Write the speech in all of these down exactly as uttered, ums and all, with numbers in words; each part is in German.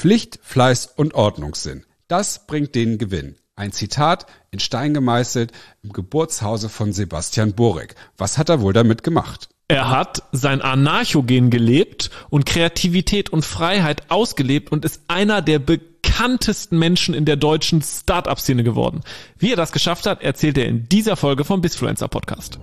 Pflicht, Fleiß und Ordnungssinn. Das bringt den Gewinn. Ein Zitat in Stein gemeißelt im Geburtshause von Sebastian Borek. Was hat er wohl damit gemacht? Er hat sein Anarchogen gelebt und Kreativität und Freiheit ausgelebt und ist einer der bekanntesten Menschen in der deutschen Start-up-Szene geworden. Wie er das geschafft hat, erzählt er in dieser Folge vom Bizfluencer Podcast.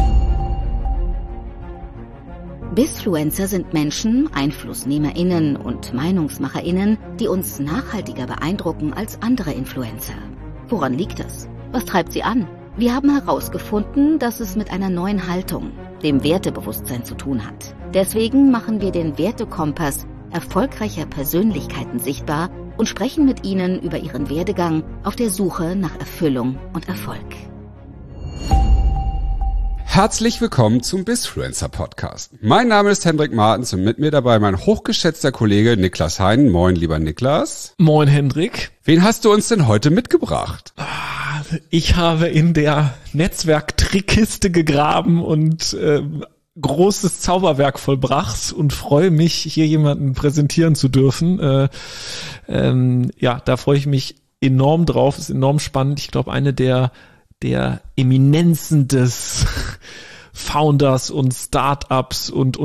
Bizfluencer sind Menschen, EinflussnehmerInnen und MeinungsmacherInnen, die uns nachhaltiger beeindrucken als andere Influencer. Woran liegt das? Was treibt sie an? Wir haben herausgefunden, dass es mit einer neuen Haltung, dem Wertebewusstsein, zu tun hat. Deswegen machen wir den Wertekompass erfolgreicher Persönlichkeiten sichtbar und sprechen mit ihnen über ihren Werdegang auf der Suche nach Erfüllung und Erfolg. Herzlich willkommen zum Bizfluencer Podcast. Mein Name ist Hendrik Martens und mit mir dabei mein hochgeschätzter Kollege Niklas Hein. Moin, lieber Niklas. Moin, Hendrik. Wen hast du uns denn heute mitgebracht? Ich habe in der Netzwerk-Trickkiste gegraben und äh, großes Zauberwerk vollbracht und freue mich, hier jemanden präsentieren zu dürfen. Äh, ähm, ja, da freue ich mich enorm drauf. Ist enorm spannend. Ich glaube, eine der der Eminenzen des Founders und Startups und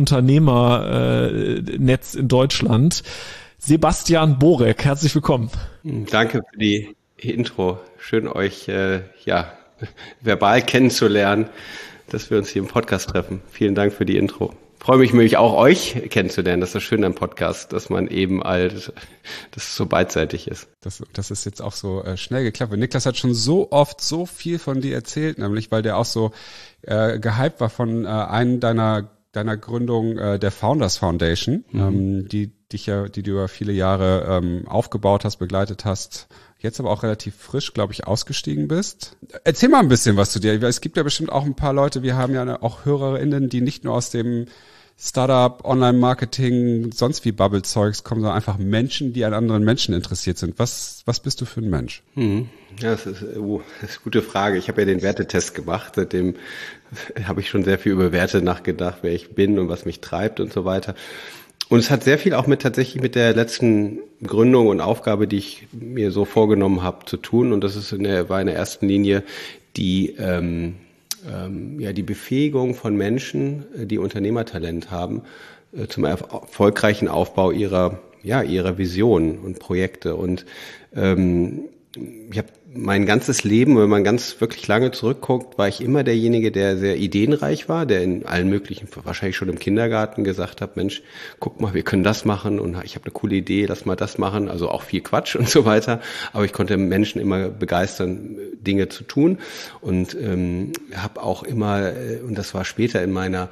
Unternehmernetz in Deutschland, Sebastian Borek. Herzlich willkommen. Danke für die Intro. Schön, euch äh, ja verbal kennenzulernen, dass wir uns hier im Podcast treffen. Vielen Dank für die Intro. Freue mich nämlich auch, euch kennenzulernen. Das ist das Schöne am Podcast, dass man eben halt, dass es so beidseitig ist. Das, das ist jetzt auch so äh, schnell geklappt. Niklas hat schon so oft so viel von dir erzählt, nämlich weil der auch so äh, gehypt war von äh, einem deiner deiner Gründung äh, der Founders Foundation, mhm. ähm, die dich ja, die du über viele Jahre ähm, aufgebaut hast, begleitet hast. Jetzt aber auch relativ frisch, glaube ich, ausgestiegen bist. Erzähl mal ein bisschen was zu dir. Es gibt ja bestimmt auch ein paar Leute, wir haben ja auch HörerInnen, die nicht nur aus dem Startup, Online-Marketing, sonst wie Bubble-Zeugs kommen, sondern einfach Menschen, die an anderen Menschen interessiert sind. Was, was bist du für ein Mensch? Hm. Ja, das ist, oh, das ist eine gute Frage. Ich habe ja den Wertetest gemacht. Seitdem habe ich schon sehr viel über Werte nachgedacht, wer ich bin und was mich treibt und so weiter. Und es hat sehr viel auch mit tatsächlich mit der letzten Gründung und Aufgabe, die ich mir so vorgenommen habe, zu tun. Und das ist in der, war in der ersten Linie die ähm, ähm, ja die Befähigung von Menschen, die Unternehmertalent haben, äh, zum erfolgreichen Aufbau ihrer ja ihrer Visionen und Projekte. Und ähm, ich habe mein ganzes Leben, wenn man ganz wirklich lange zurückguckt, war ich immer derjenige, der sehr ideenreich war, der in allen möglichen, wahrscheinlich schon im Kindergarten gesagt hat, Mensch, guck mal, wir können das machen und ich habe eine coole Idee, lass mal das machen, also auch viel Quatsch und so weiter, aber ich konnte Menschen immer begeistern, Dinge zu tun und ähm, habe auch immer, und das war später in meiner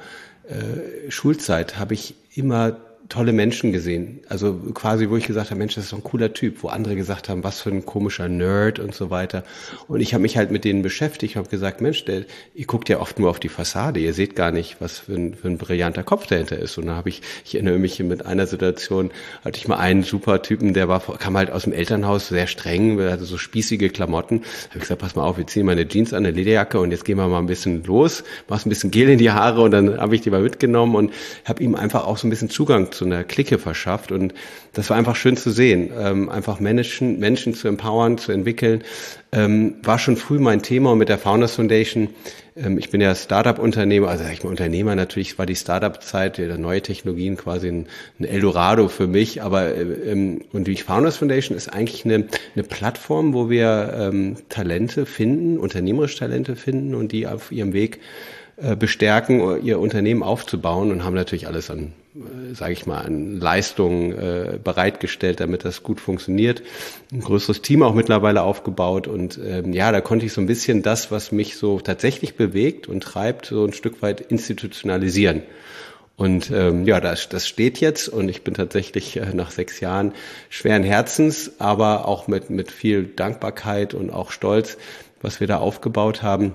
äh, Schulzeit, habe ich immer tolle Menschen gesehen. Also quasi, wo ich gesagt habe, Mensch, das ist doch ein cooler Typ, wo andere gesagt haben, was für ein komischer Nerd und so weiter. Und ich habe mich halt mit denen beschäftigt, habe gesagt, Mensch, der, ihr guckt ja oft nur auf die Fassade, ihr seht gar nicht, was für ein, für ein brillanter Kopf dahinter ist. Und da habe ich, ich erinnere mich mit einer Situation, hatte ich mal einen super Typen, der war, kam halt aus dem Elternhaus, sehr streng, hatte so spießige Klamotten. Da habe ich gesagt, pass mal auf, wir ziehen mal eine Jeans an, eine Lederjacke und jetzt gehen wir mal ein bisschen los, machst ein bisschen Gel in die Haare und dann habe ich die mal mitgenommen und habe ihm einfach auch so ein bisschen Zugang zu einer Clique verschafft und das war einfach schön zu sehen, ähm, einfach Menschen, Menschen zu empowern, zu entwickeln, ähm, war schon früh mein Thema und mit der Founders Foundation, ähm, ich bin ja Startup-Unternehmer, also sag ich mal Unternehmer natürlich, war die Startup-Zeit, ja, neue Technologien quasi ein, ein Eldorado für mich, aber ähm, und die Founders Foundation ist eigentlich eine, eine Plattform, wo wir ähm, Talente finden, unternehmerische Talente finden und die auf ihrem Weg äh, bestärken, ihr Unternehmen aufzubauen und haben natürlich alles an sage ich mal, an Leistungen äh, bereitgestellt, damit das gut funktioniert. Ein größeres Team auch mittlerweile aufgebaut und ähm, ja, da konnte ich so ein bisschen das, was mich so tatsächlich bewegt und treibt, so ein Stück weit institutionalisieren. Und ähm, ja, das, das steht jetzt und ich bin tatsächlich äh, nach sechs Jahren schweren Herzens, aber auch mit mit viel Dankbarkeit und auch Stolz, was wir da aufgebaut haben.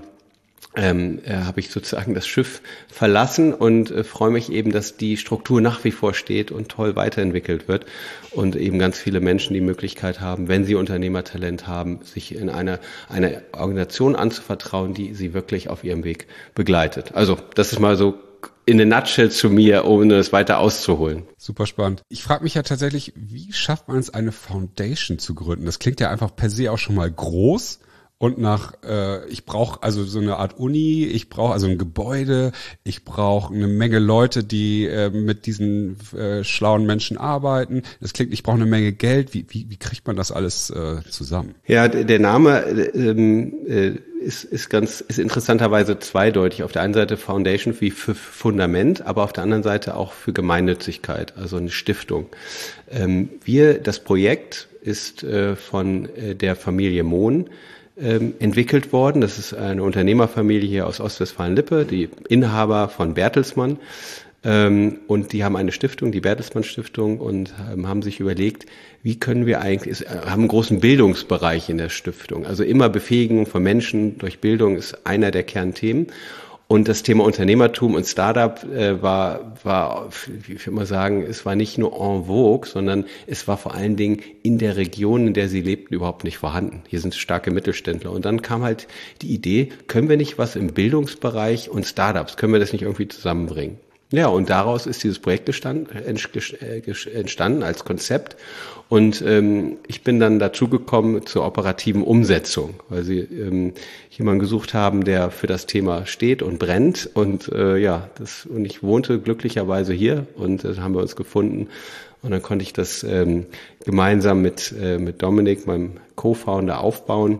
Ähm, äh, habe ich sozusagen das Schiff verlassen und äh, freue mich eben, dass die Struktur nach wie vor steht und toll weiterentwickelt wird und eben ganz viele Menschen die Möglichkeit haben, wenn sie Unternehmertalent haben, sich in einer einer Organisation anzuvertrauen, die sie wirklich auf ihrem Weg begleitet. Also das ist mal so in a nutshell zu mir, ohne es weiter auszuholen. Super spannend. Ich frage mich ja tatsächlich, wie schafft man es, eine Foundation zu gründen? Das klingt ja einfach per se auch schon mal groß. Und nach, äh, ich brauche also so eine Art Uni, ich brauche also ein Gebäude, ich brauche eine Menge Leute, die äh, mit diesen äh, schlauen Menschen arbeiten. Das klingt, ich brauche eine Menge Geld. Wie, wie, wie kriegt man das alles äh, zusammen? Ja, der Name ähm, äh, ist, ist ganz, ist interessanterweise zweideutig. Auf der einen Seite Foundation wie für Fundament, aber auf der anderen Seite auch für Gemeinnützigkeit, also eine Stiftung. Ähm, wir, das Projekt ist äh, von äh, der Familie Mohn Ähm, entwickelt worden. Das ist eine Unternehmerfamilie hier aus Ostwestfalen-Lippe, die Inhaber von Bertelsmann. Ähm, und die haben eine Stiftung, die Bertelsmann Stiftung, und ähm, haben sich überlegt, wie können wir eigentlich, ist, haben einen großen Bildungsbereich in der Stiftung. Also immer Befähigung von Menschen durch Bildung ist einer der Kernthemen. Und das Thema Unternehmertum und Startup äh, war, war, wie ich immer sagen, es war nicht nur en vogue, sondern es war vor allen Dingen in der Region, in der sie lebten, überhaupt nicht vorhanden. Hier sind starke Mittelständler. Und dann kam halt die Idee, können wir nicht was im Bildungsbereich und Startups, können wir das nicht irgendwie zusammenbringen? Ja, und daraus ist dieses Projekt gestanden, entstanden als Konzept. Und ähm, ich bin dann dazu gekommen zur operativen Umsetzung, weil sie ähm, jemanden gesucht haben, der für das Thema steht und brennt. Und äh, ja, das und ich wohnte glücklicherweise hier, und das haben wir uns gefunden. Und dann konnte ich das ähm, gemeinsam mit äh, mit Dominik, meinem Co-Founder, aufbauen.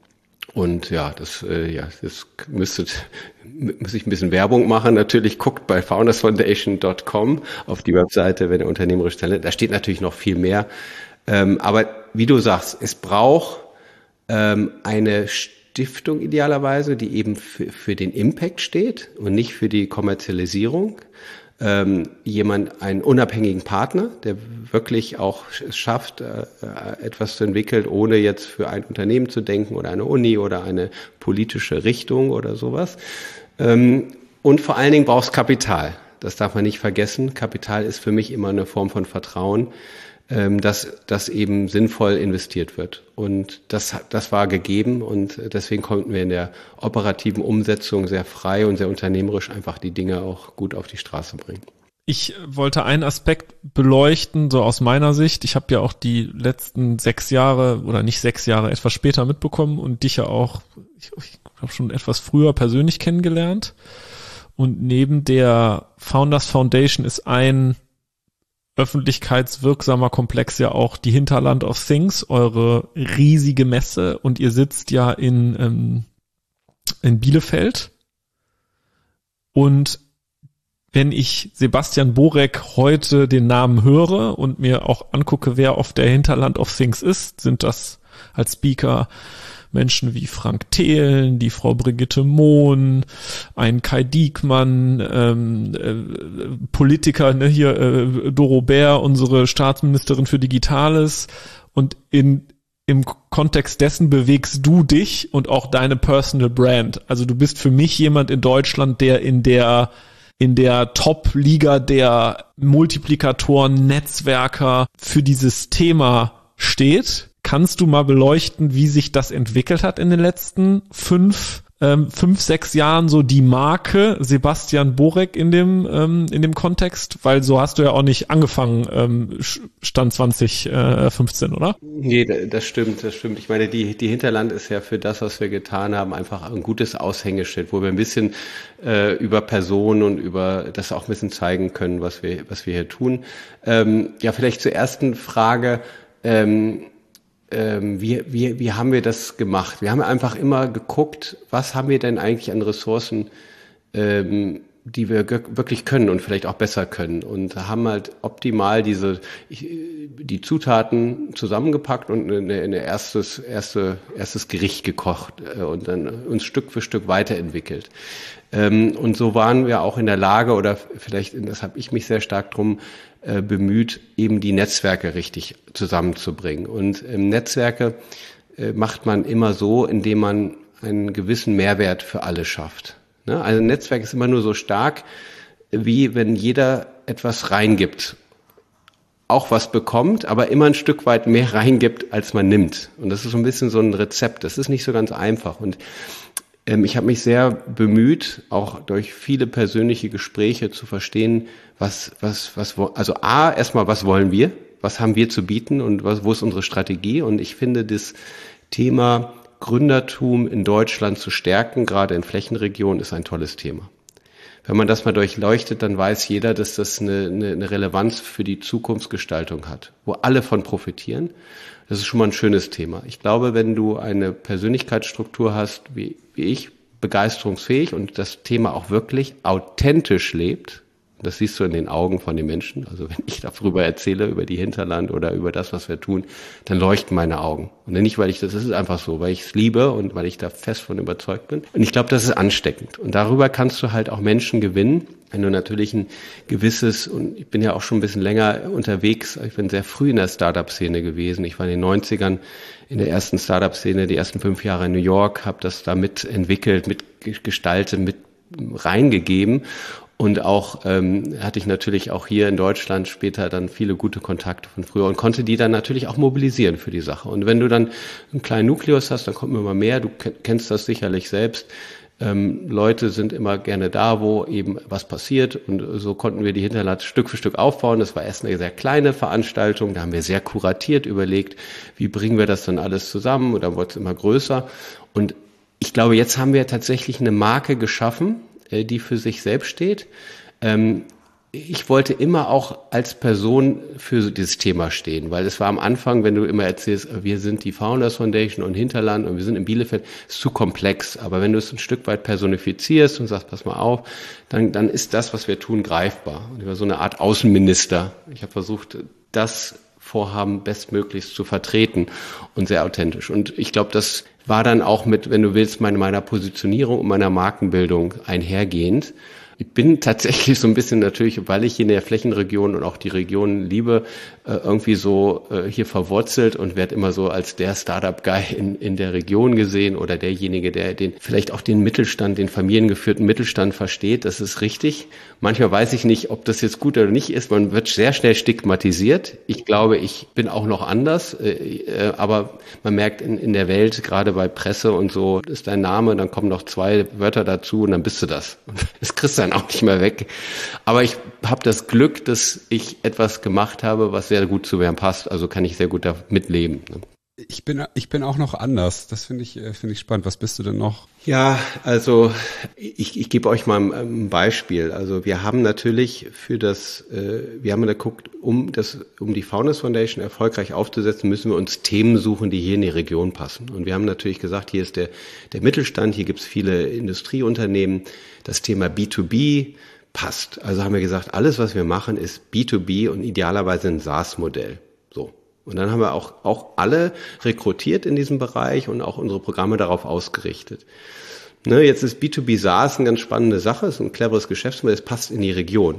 Und ja, das, äh, ja, das müsste, müsste ich ein bisschen Werbung machen. Natürlich guckt bei founders foundation dot com auf die Webseite, wenn ihr unternehmerisch Talent, da steht natürlich noch viel mehr. Ähm, aber wie du sagst, es braucht ähm, eine Stiftung idealerweise, die eben für, für den Impact steht und nicht für die Kommerzialisierung. Ähm, jemand, einen unabhängigen Partner, der wirklich auch es schafft, äh, etwas zu entwickeln, ohne jetzt für ein Unternehmen zu denken oder eine Uni oder eine politische Richtung oder sowas. Ähm, und vor allen Dingen brauchst Kapital. Das darf man nicht vergessen. Kapital ist für mich immer eine Form von Vertrauen, ähm, dass das eben sinnvoll investiert wird. Und das, das war gegeben, und deswegen konnten wir in der operativen Umsetzung sehr frei und sehr unternehmerisch einfach die Dinge auch gut auf die Straße bringen. Ich wollte einen Aspekt beleuchten, so aus meiner Sicht. Ich habe ja auch die letzten sechs Jahre oder nicht sechs Jahre etwas später mitbekommen und dich ja auch, ich, ich glaube schon etwas früher persönlich kennengelernt. Und neben der Founders Foundation ist ein öffentlichkeitswirksamer Komplex ja auch die Hinterland of Things, eure riesige Messe, und ihr sitzt ja in, ähm, in Bielefeld. Und wenn ich Sebastian Borek heute den Namen höre und mir auch angucke, wer auf der Hinterland of Things ist, sind das als Speaker Menschen wie Frank Thelen, die Frau Brigitte Mohn, ein Kai Diekmann, ähm, äh, Politiker, ne, hier äh, Doro Bär, unsere Staatsministerin für Digitales, und in im Kontext dessen bewegst du dich und auch deine Personal Brand. Also du bist für mich jemand in Deutschland, der in der in der Top-Liga der Multiplikatoren, Netzwerker für dieses Thema steht. Kannst du mal beleuchten, wie sich das entwickelt hat in den letzten fünf, ähm, fünf, sechs Jahren, so die Marke Sebastian Borek in dem ähm, in dem Kontext? Weil so hast du ja auch nicht angefangen, ähm, Stand zwanzig fünfzehn, oder? Nee, das stimmt, das stimmt. Ich meine, die die Hinterland ist ja für das, was wir getan haben, einfach ein gutes Aushängeschild, wo wir ein bisschen äh, über Personen und über das auch ein bisschen zeigen können, was wir was wir hier tun. Ähm, ja, vielleicht zur ersten Frage. Ähm, Ähm, wie, wie, wie haben wir das gemacht? Wir haben einfach immer geguckt, was haben wir denn eigentlich an Ressourcen, ähm, die wir ge- wirklich können und vielleicht auch besser können, und haben halt optimal diese die Zutaten zusammengepackt und eine, eine erstes erste erstes Gericht gekocht äh, und dann uns Stück für Stück weiterentwickelt. Ähm, und so waren wir auch in der Lage, oder vielleicht, das habe ich mich sehr stark drum äh, bemüht, eben die Netzwerke richtig zusammenzubringen. Und ähm, Netzwerke äh, macht man immer so, indem man einen gewissen Mehrwert für alle schafft. Ne? Also ein Netzwerk ist immer nur so stark, wie wenn jeder etwas reingibt, auch was bekommt, aber immer ein Stück weit mehr reingibt, als man nimmt. Und das ist so ein bisschen so ein Rezept. Das ist nicht so ganz einfach. Und Ähm, ich habe mich sehr bemüht, auch durch viele persönliche Gespräche zu verstehen, was, was, was, also A, erstmal, was wollen wir? Was haben wir zu bieten und was, wo ist unsere Strategie? Und ich finde, das Thema Gründertum in Deutschland zu stärken, gerade in Flächenregionen, ist ein tolles Thema. Wenn man das mal durchleuchtet, dann weiß jeder, dass das eine, eine, eine Relevanz für die Zukunftsgestaltung hat, wo alle von profitieren. Das ist schon mal ein schönes Thema. Ich glaube, wenn du eine Persönlichkeitsstruktur hast, wie, wie ich, begeisterungsfähig und das Thema auch wirklich authentisch lebt, das siehst du in den Augen von den Menschen. Also wenn ich darüber erzähle, über die Hinterland oder über das, was wir tun, dann leuchten meine Augen. Und nicht, weil ich das, das ist einfach so, weil ich es liebe und weil ich da fest von überzeugt bin. Und ich glaube, das ist ansteckend. Und darüber kannst du halt auch Menschen gewinnen. Wenn du natürlich ein gewisses, und ich bin ja auch schon ein bisschen länger unterwegs, ich bin sehr früh in der Startup-Szene gewesen. Ich war in den neunzigern in der ersten Startup-Szene, die ersten fünf Jahre in New York, habe das da mitentwickelt, mitgestaltet, mit reingegeben. Und auch ähm, hatte ich natürlich auch hier in Deutschland später dann viele gute Kontakte von früher und konnte die dann natürlich auch mobilisieren für die Sache. Und wenn du dann einen kleinen Nukleus hast, dann kommt immer mehr, du kennst das sicherlich selbst. Ähm, Leute sind immer gerne da, wo eben was passiert, und so konnten wir die Hinterland Stück für Stück aufbauen. Das war erst eine sehr kleine Veranstaltung, da haben wir sehr kuratiert überlegt, wie bringen wir das dann alles zusammen, und dann wurde es immer größer. Und ich glaube, jetzt haben wir tatsächlich eine Marke geschaffen, die für sich selbst steht. Ich wollte immer auch als Person für dieses Thema stehen, weil es war am Anfang, wenn du immer erzählst, wir sind die Founders Foundation und Hinterland und wir sind in Bielefeld, ist zu komplex. Aber wenn du es ein Stück weit personifizierst und sagst, pass mal auf, dann, dann ist das, was wir tun, greifbar. Und ich war so eine Art Außenminister. Ich habe versucht, das Vorhaben bestmöglichst zu vertreten und sehr authentisch. Und ich glaube, das war dann auch mit, wenn du willst, meine, meiner Positionierung und meiner Markenbildung einhergehend. Ich bin tatsächlich so ein bisschen natürlich, weil ich hier in der Flächenregion und auch die Region liebe, irgendwie so hier verwurzelt und werde immer so als der Startup-Guy in, in der Region gesehen oder derjenige, der den vielleicht auch den Mittelstand, den familiengeführten Mittelstand versteht. Das ist richtig. Manchmal weiß ich nicht, ob das jetzt gut oder nicht ist. Man wird sehr schnell stigmatisiert. Ich glaube, ich bin auch noch anders, aber man merkt in, in der Welt, gerade bei Presse und so, ist dein Name, dann kommen noch zwei Wörter dazu und dann bist du das. Das kriegst du dann auch nicht mehr weg. Aber ich habe das Glück, dass ich etwas gemacht habe, was sehr gut zu mir passt. Also kann ich sehr gut da mitleben. Ich bin ich bin auch noch anders. Das finde ich finde ich spannend. Was bist du denn noch? Ja, also ich, ich gebe euch mal ein Beispiel. Also wir haben natürlich für das, äh, wir haben geguckt, um das, um die Founders Foundation erfolgreich aufzusetzen, müssen wir uns Themen suchen, die hier in die Region passen. Und wir haben natürlich gesagt, hier ist der der Mittelstand, hier gibt es viele Industrieunternehmen. Das Thema B zwei B passt. Also haben wir gesagt, alles, was wir machen, ist B zwei B und idealerweise ein SaaS-Modell. So. Und dann haben wir auch, auch alle rekrutiert in diesem Bereich und auch unsere Programme darauf ausgerichtet. Ne, jetzt ist B zwei B SaaS eine ganz spannende Sache, ist ein cleveres Geschäftsmodell, es passt in die Region.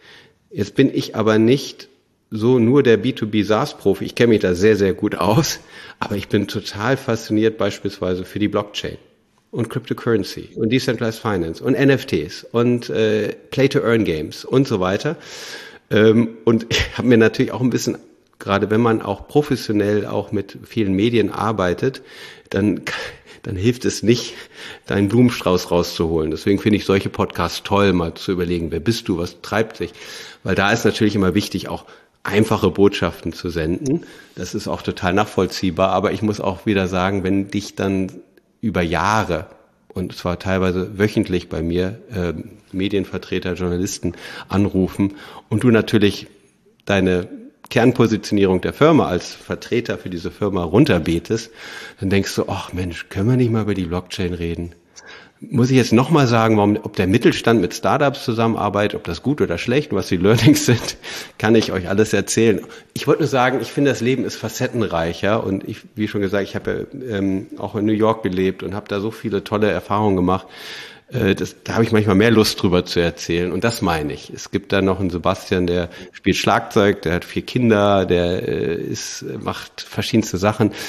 Jetzt bin ich aber nicht so nur der B zwei B SaaS-Profi, ich kenne mich da sehr, sehr gut aus, aber ich bin total fasziniert beispielsweise für die Blockchain und Cryptocurrency und Decentralized Finance und N F Ts und äh, Play-to-Earn-Games und so weiter. Ähm, und ich habe mir natürlich auch ein bisschen, gerade wenn man auch professionell auch mit vielen Medien arbeitet, dann, dann hilft es nicht, deinen Blumenstrauß rauszuholen. Deswegen finde ich solche Podcasts toll, mal zu überlegen, wer bist du, was treibt dich? Weil da ist natürlich immer wichtig, auch einfache Botschaften zu senden. Das ist auch total nachvollziehbar. Aber ich muss auch wieder sagen, wenn dich dann über Jahre, und zwar teilweise wöchentlich bei mir, äh, Medienvertreter, Journalisten anrufen und du natürlich deine Kernpositionierung der Firma als Vertreter für diese Firma runterbetest, dann denkst du, ach Mensch, können wir nicht mal über die Blockchain reden? Muss ich jetzt nochmal sagen, warum, ob der Mittelstand mit Startups zusammenarbeitet, ob das gut oder schlecht, was die Learnings sind, kann ich euch alles erzählen. Ich wollte nur sagen, ich finde, das Leben ist facettenreicher und ich, wie schon gesagt, ich habe ja ähm, auch in New York gelebt und habe da so viele tolle Erfahrungen gemacht. Äh, das, da habe ich manchmal mehr Lust drüber zu erzählen und das meine ich. Es gibt da noch einen Sebastian, der spielt Schlagzeug, der hat vier Kinder, der äh, ist, macht verschiedenste Sachen.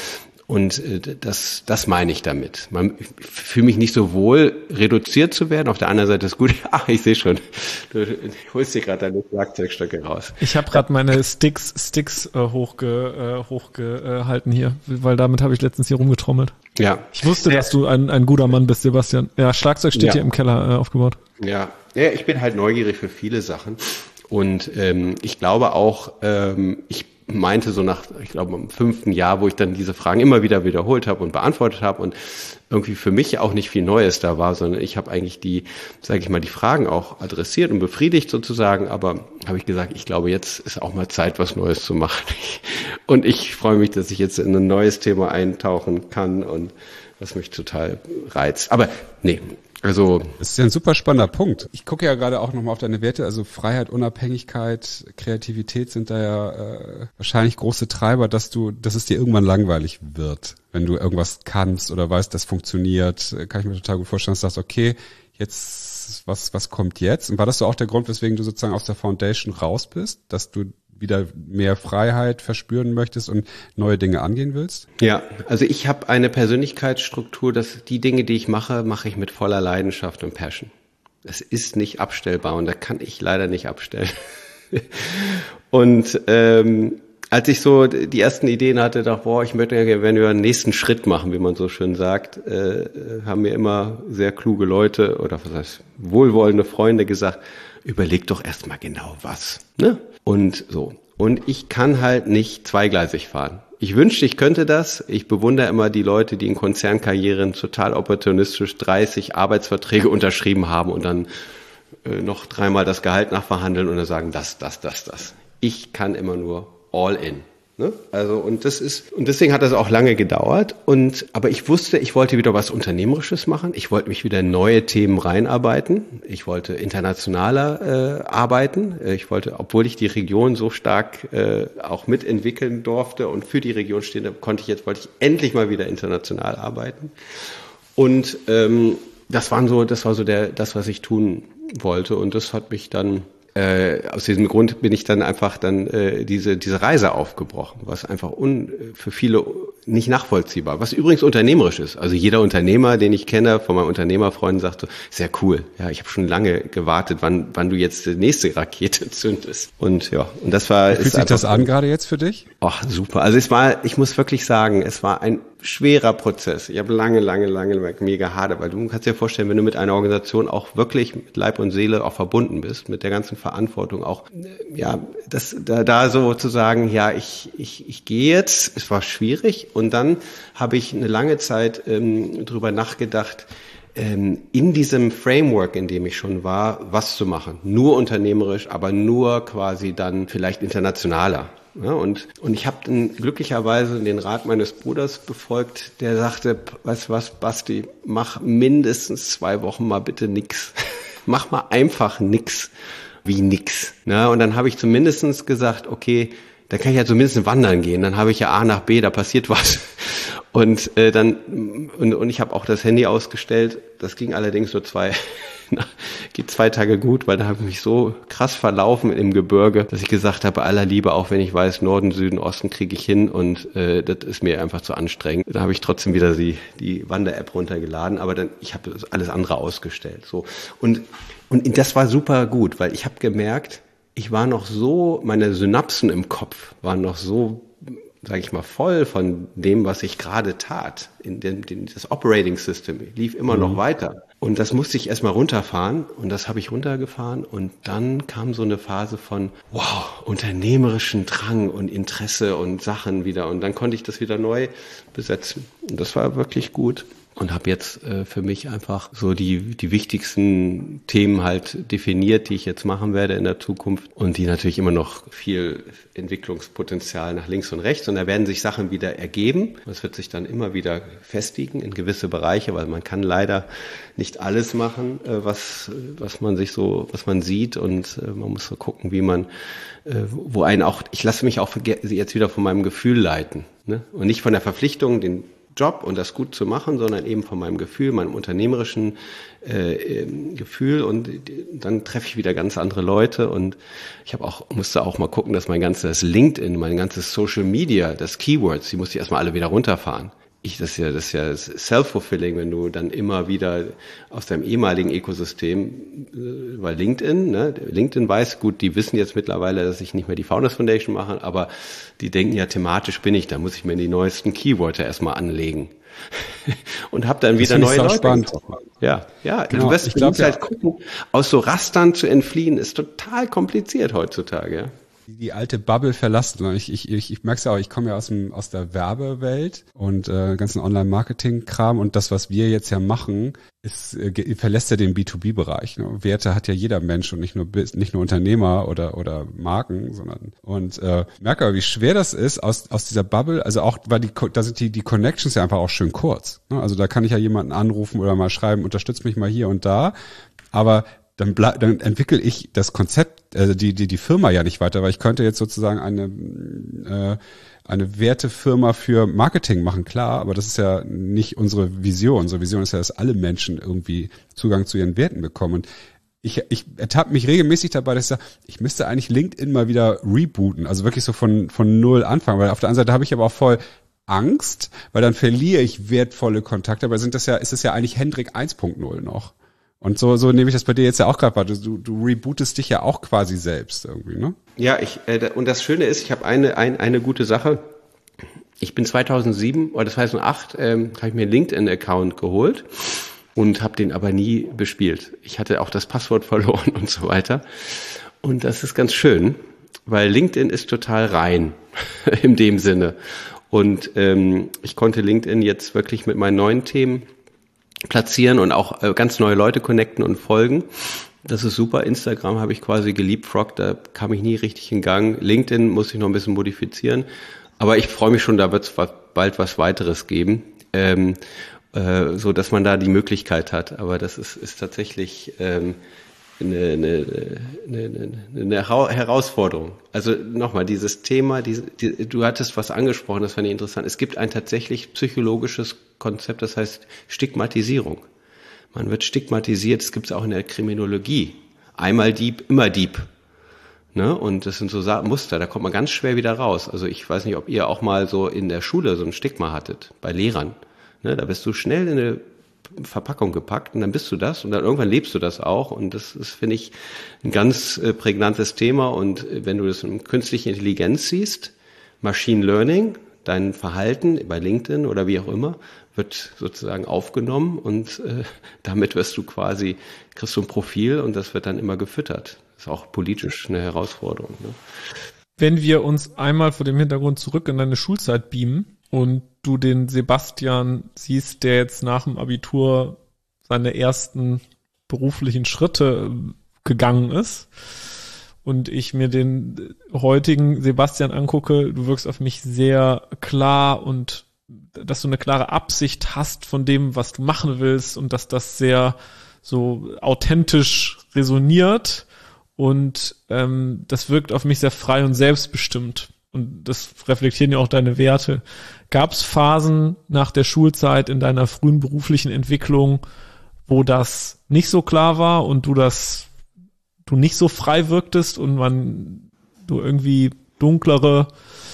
Und das, das meine ich damit. Man, ich fühle mich nicht so wohl, reduziert zu werden. Auf der anderen Seite ist gut. Ach, ich sehe schon. Du holst dir gerade deine Schlagzeugstöcke raus. Ich habe gerade meine Sticks Sticks äh, hochge, äh, hochgehalten hier, weil damit habe ich letztens hier rumgetrommelt. Ja. Ich wusste, dass du ein, ein guter Mann bist, Sebastian. Ja, Schlagzeug steht ja. hier im Keller äh, aufgebaut. Ja. ja, ich bin halt neugierig für viele Sachen. Und ähm, ich glaube auch, ähm, ich meinte so nach, ich glaube, im fünften Jahr, wo ich dann diese Fragen immer wieder wiederholt habe und beantwortet habe und irgendwie für mich auch nicht viel Neues da war, sondern ich habe eigentlich die, sage ich mal, die Fragen auch adressiert und befriedigt sozusagen, aber habe ich gesagt, ich glaube, jetzt ist auch mal Zeit, was Neues zu machen. Und ich freue mich, dass ich jetzt in ein neues Thema eintauchen kann und was mich total reizt. Aber nee, also das ist ja ein super spannender Punkt. Ich gucke ja gerade auch nochmal auf deine Werte, also Freiheit, Unabhängigkeit, Kreativität sind da ja äh, wahrscheinlich große Treiber, dass du, dass es dir irgendwann langweilig wird, wenn du irgendwas kannst oder weißt, das funktioniert. Kann ich mir total gut vorstellen, dass du sagst, okay, jetzt was was kommt jetzt? Und war das so auch der Grund, weswegen du sozusagen aus der Foundation raus bist, dass du wieder mehr Freiheit verspüren möchtest und neue Dinge angehen willst? Ja, also ich habe eine Persönlichkeitsstruktur, dass die Dinge, die ich mache, mache ich mit voller Leidenschaft und Passion. Das ist nicht abstellbar und da kann ich leider nicht abstellen. Und ähm, als ich so die ersten Ideen hatte, dachte ich, boah, ich möchte ja, wenn wir einen nächsten Schritt machen, wie man so schön sagt, äh, haben mir immer sehr kluge Leute oder was heißt wohlwollende Freunde gesagt, überleg doch erstmal genau was, ne? Und so. Und ich kann halt nicht zweigleisig fahren. Ich wünschte, ich könnte das. Ich bewundere immer die Leute, die in Konzernkarrieren total opportunistisch dreißig Arbeitsverträge unterschrieben haben und dann äh, noch dreimal das Gehalt nachverhandeln und dann sagen, das, das, das, das. Ich kann immer nur all in. Ne? Also und das ist und deswegen hat das auch lange gedauert und aber ich wusste, ich wollte wieder was Unternehmerisches machen. Ich wollte mich wieder in neue Themen reinarbeiten. Ich wollte internationaler äh, arbeiten. Ich wollte, obwohl ich die Region so stark äh, auch mitentwickeln durfte und für die Region stehen, konnte ich jetzt wollte ich endlich mal wieder international arbeiten. Und ähm, das waren so, das war so der das, was ich tun wollte und das hat mich dann Äh, aus diesem Grund bin ich dann einfach dann äh, diese diese Reise aufgebrochen, was einfach un, für viele nicht nachvollziehbar, was übrigens unternehmerisch ist. Also jeder Unternehmer, den ich kenne, von meinen Unternehmerfreunden, sagte, sehr cool. Ja, ich habe schon lange gewartet, wann wann du jetzt die nächste Rakete zündest. Und ja, und das war. Wie fühlt sich das an gerade jetzt für dich? Ach, super. Also es war, ich muss wirklich sagen, es war ein schwerer Prozess. Ich habe lange, lange, lange mit mir gehadert, weil du kannst dir vorstellen, wenn du mit einer Organisation auch wirklich mit Leib und Seele auch verbunden bist, mit der ganzen Verantwortung auch, ja, das da, da so zu sagen, ja, ich ich ich gehe jetzt. Es war schwierig und dann habe ich eine lange Zeit ähm, drüber nachgedacht, ähm, in diesem Framework, in dem ich schon war, was zu machen. Nur unternehmerisch, aber nur quasi dann vielleicht internationaler. Ja, und, und ich habe dann glücklicherweise den Rat meines Bruders befolgt, der sagte, weißt du was, Basti, mach mindestens zwei Wochen mal bitte nix. Mach mal einfach nix, wie nix. Na, und dann habe ich zumindestens gesagt, okay, da kann ich ja zumindest wandern gehen, dann habe ich ja A nach B, da passiert was. Und äh, dann und, und ich habe auch das Handy ausgestellt. Das ging allerdings so zwei geht zwei Tage gut, weil da habe ich mich so krass verlaufen im Gebirge, dass ich gesagt habe, bei aller Liebe, auch wenn ich weiß, Norden, Süden, Osten kriege ich hin und äh, das ist mir einfach zu anstrengend. Da habe ich trotzdem wieder die die Wander-App runtergeladen, aber dann ich habe alles andere ausgestellt. So und und das war super gut, weil ich habe gemerkt, ich war noch so, meine Synapsen im Kopf waren noch so, sage ich mal, voll von dem, was ich gerade tat. In dem, in das Operating System lief immer mhm. noch weiter. Und das musste ich erstmal runterfahren und das habe ich runtergefahren und dann kam so eine Phase von, wow, unternehmerischen Drang und Interesse und Sachen wieder und dann konnte ich das wieder neu besetzen. Und das war wirklich gut. Und habe jetzt äh, für mich einfach so die die wichtigsten Themen halt definiert, die ich jetzt machen werde in der Zukunft und die natürlich immer noch viel Entwicklungspotenzial nach links und rechts und da werden sich Sachen wieder ergeben. Das wird sich dann immer wieder festigen in gewisse Bereiche, weil man kann leider nicht alles machen, äh, was was man sich so was man sieht und äh, man muss so gucken, wie man äh, wo einen auch ich lasse mich auch jetzt wieder von meinem Gefühl leiten, ne? Und nicht von der Verpflichtung, den Job und das gut zu machen, sondern eben von meinem Gefühl, meinem unternehmerischen äh, Gefühl und dann treffe ich wieder ganz andere Leute und ich habe auch musste auch mal gucken, dass mein ganzes LinkedIn, mein ganzes Social Media, das Keywords, die musste ich erstmal alle wieder runterfahren. ich, das ist ja, das ist ja self-fulfilling, wenn du dann immer wieder aus deinem ehemaligen Ökosystem, äh, weil LinkedIn, ne, LinkedIn weiß, gut, die wissen jetzt mittlerweile, dass ich nicht mehr die Founders Foundation mache, aber die denken ja, thematisch bin ich, da muss ich mir die neuesten Keywords erstmal anlegen. Und hab dann wieder neue Leute. Spannend. Ja, ja, genau. Du wirst, ich glaube, du musst halt gucken, aus so Rastern zu entfliehen, ist total kompliziert heutzutage, ja. Die, die alte Bubble verlassen. Ich, ich, ich, ich merke es ja auch, ich komme ja aus dem aus der Werbewelt und äh, ganzen Online-Marketing-Kram und das, was wir jetzt ja machen, ist äh, verlässt ja den B zwei B-Bereich. Ne? Werte hat ja jeder Mensch und nicht nur nicht nur Unternehmer oder oder Marken, sondern und äh, merke aber, wie schwer das ist aus aus dieser Bubble. Also auch, weil die da sind die die Connections ja einfach auch schön kurz. Ne? Also da kann ich ja jemanden anrufen oder mal schreiben, unterstützt mich mal hier und da, aber dann bleib, dann entwickle ich das Konzept, also die die die Firma ja nicht weiter, weil ich könnte jetzt sozusagen eine äh, eine Wertefirma für Marketing machen, klar, aber das ist ja nicht unsere Vision. Unsere Vision ist ja, dass alle Menschen irgendwie Zugang zu ihren Werten bekommen. Und ich ich ertappe mich regelmäßig dabei, dass ich sage, ich müsste eigentlich LinkedIn mal wieder rebooten, also wirklich so von von null anfangen, weil auf der anderen Seite habe ich aber auch voll Angst, weil dann verliere ich wertvolle Kontakte, aber sind das ja ist es ja eigentlich Hendrik eins Punkt null noch. Und so, so nehme ich das bei dir jetzt ja auch gerade wahr. Du, du rebootest dich ja auch quasi selbst irgendwie, ne? Ja, ich, äh, und das Schöne ist, ich habe eine, ein, eine gute Sache. Ich bin zweitausendsieben oder zweitausendacht, ähm, habe ich mir einen LinkedIn-Account geholt und habe den aber nie bespielt. Ich hatte auch das Passwort verloren und so weiter. Und das ist ganz schön, weil LinkedIn ist total rein in dem Sinne. Und ähm, ich konnte LinkedIn jetzt wirklich mit meinen neuen Themen platzieren und auch äh, ganz neue Leute connecten und folgen. Das ist super. Instagram habe ich quasi geliebfroggt, da kam ich nie richtig in Gang. LinkedIn muss ich noch ein bisschen modifizieren. Aber ich freue mich schon, da wird es bald was weiteres geben, ähm, äh, so dass man da die Möglichkeit hat. Aber das ist, ist tatsächlich ähm, eine, eine, eine, eine Herausforderung. Also nochmal, dieses Thema, diese, die, du hattest was angesprochen, das fand ich interessant. Es gibt ein tatsächlich psychologisches Konzept, das heißt Stigmatisierung. Man wird stigmatisiert, das gibt es auch in der Kriminologie. Einmal Dieb, immer Dieb. Ne? Und das sind so Muster, da kommt man ganz schwer wieder raus. Also ich weiß nicht, ob ihr auch mal so in der Schule so ein Stigma hattet, bei Lehrern. Ne? Da bist du schnell in eine Verpackung gepackt und dann bist du das und dann irgendwann lebst du das auch und das ist, finde ich, ein ganz äh, prägnantes Thema und äh, wenn du das in künstliche Intelligenz siehst, Machine Learning, dein Verhalten bei LinkedIn oder wie auch immer, wird sozusagen aufgenommen und äh, damit wirst du quasi, kriegst du ein Profil und das wird dann immer gefüttert. Das ist auch politisch eine Herausforderung. Ne? Wenn wir uns einmal vor dem Hintergrund zurück in deine Schulzeit beamen und du den Sebastian siehst, der jetzt nach dem Abitur seine ersten beruflichen Schritte gegangen ist und ich mir den heutigen Sebastian angucke, du wirkst auf mich sehr klar und dass du eine klare Absicht hast von dem, was du machen willst und dass das sehr so authentisch resoniert und ähm, das wirkt auf mich sehr frei und selbstbestimmt. Und das reflektieren ja auch deine Werte. Gab es Phasen nach der Schulzeit in deiner frühen beruflichen Entwicklung, wo das nicht so klar war und du das, du nicht so frei wirktest und man, du irgendwie dunklere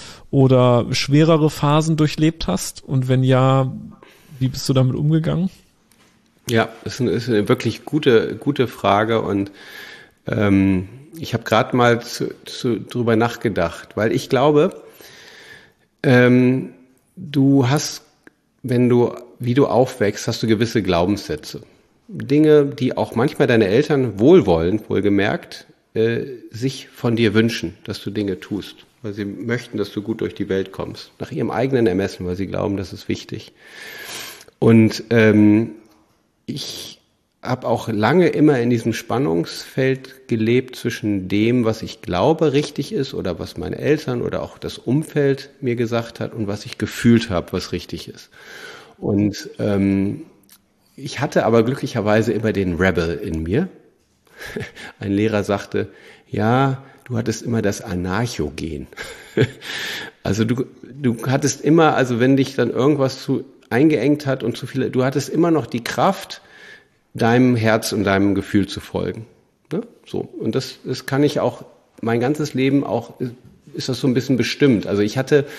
oder schwerere Phasen durchlebt hast? Und wenn ja, wie bist du damit umgegangen? Ja, das ist eine, ist eine wirklich gute, gute Frage und ähm, ich habe gerade mal zu, zu, drüber nachgedacht, weil ich glaube, ähm, du hast, wenn du, wie du aufwächst, hast du gewisse Glaubenssätze. Dinge, die auch manchmal deine Eltern wohlwollend, wohlgemerkt, äh, sich von dir wünschen, dass du Dinge tust, weil sie möchten, dass du gut durch die Welt kommst, nach ihrem eigenen Ermessen, weil sie glauben, das ist wichtig. Und ähm, ich habe auch lange immer in diesem Spannungsfeld gelebt zwischen dem, was ich glaube richtig ist oder was meine Eltern oder auch das Umfeld mir gesagt hat und was ich gefühlt habe, was richtig ist. Und ähm, ich hatte aber glücklicherweise immer den Rebel in mir. Ein Lehrer sagte, ja, du hattest immer das Anarcho-Gen. Also du, du hattest immer, also wenn dich dann irgendwas zu eingeengt hat und zu viele, du hattest immer noch die Kraft, deinem Herz und deinem Gefühl zu folgen. Ne? So. Und das, das kann ich auch, mein ganzes Leben auch, ist das so ein bisschen bestimmt. Also ich hatte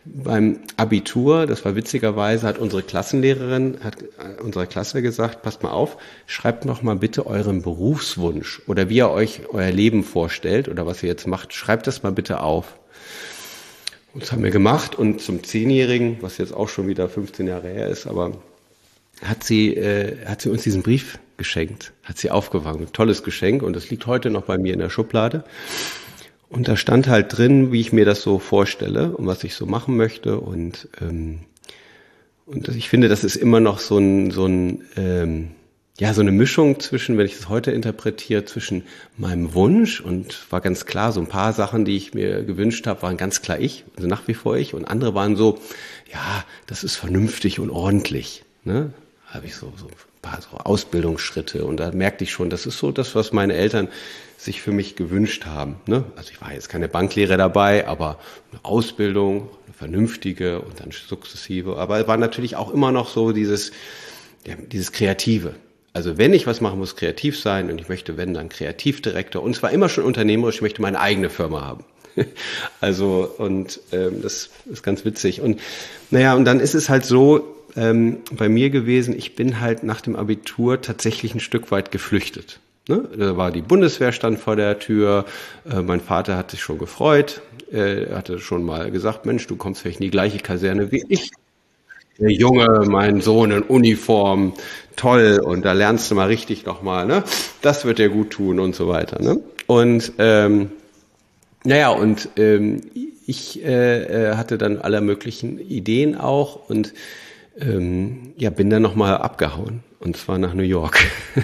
beim Abitur, das war witzigerweise, hat unsere Klassenlehrerin, hat unserer Klasse gesagt, passt mal auf, schreibt noch mal bitte euren Berufswunsch oder wie ihr euch euer Leben vorstellt oder was ihr jetzt macht, schreibt das mal bitte auf. Und das haben wir gemacht und zum Zehnjährigen, was jetzt auch schon wieder fünfzehn Jahre her ist, aber hat sie, äh, hat sie uns diesen Brief geschenkt, hat sie aufgefangen, ein tolles Geschenk und das liegt heute noch bei mir in der Schublade. Und da stand halt drin, wie ich mir das so vorstelle und was ich so machen möchte. Und ähm, und ich finde, das ist immer noch so ein so ein ähm, ja so eine Mischung zwischen, wenn ich es heute interpretiere, zwischen meinem Wunsch und war ganz klar, so ein paar Sachen, die ich mir gewünscht habe, waren ganz klar ich, also nach wie vor ich. Und andere waren so, ja, das ist vernünftig und ordentlich. Ne? Habe ich so so ein paar so Ausbildungsschritte und da merkte ich schon, das ist so das, was meine Eltern sich für mich gewünscht haben. Ne? Also ich war jetzt keine Banklehre dabei, aber eine Ausbildung, eine vernünftige und dann sukzessive. Aber es war natürlich auch immer noch so dieses, ja, dieses Kreative. Also wenn ich was machen muss, kreativ sein und ich möchte, wenn, dann Kreativdirektor und zwar immer schon unternehmerisch, ich möchte meine eigene Firma haben. Also und ähm, das ist ganz witzig. Und naja, und dann ist es halt so ähm, bei mir gewesen, ich bin halt nach dem Abitur tatsächlich ein Stück weit geflüchtet. Ne? Da war die Bundeswehr, stand vor der Tür, äh, mein Vater hat sich schon gefreut, äh, er hatte schon mal gesagt, Mensch, du kommst vielleicht in die gleiche Kaserne wie ich. Der Junge, mein Sohn in Uniform, toll, und da lernst du mal richtig nochmal, ne? Das wird dir gut tun und so weiter. Ne? Und ähm, naja, und ähm, ich äh, hatte dann alle möglichen Ideen auch und ähm, ja, bin dann nochmal abgehauen, und zwar nach New York.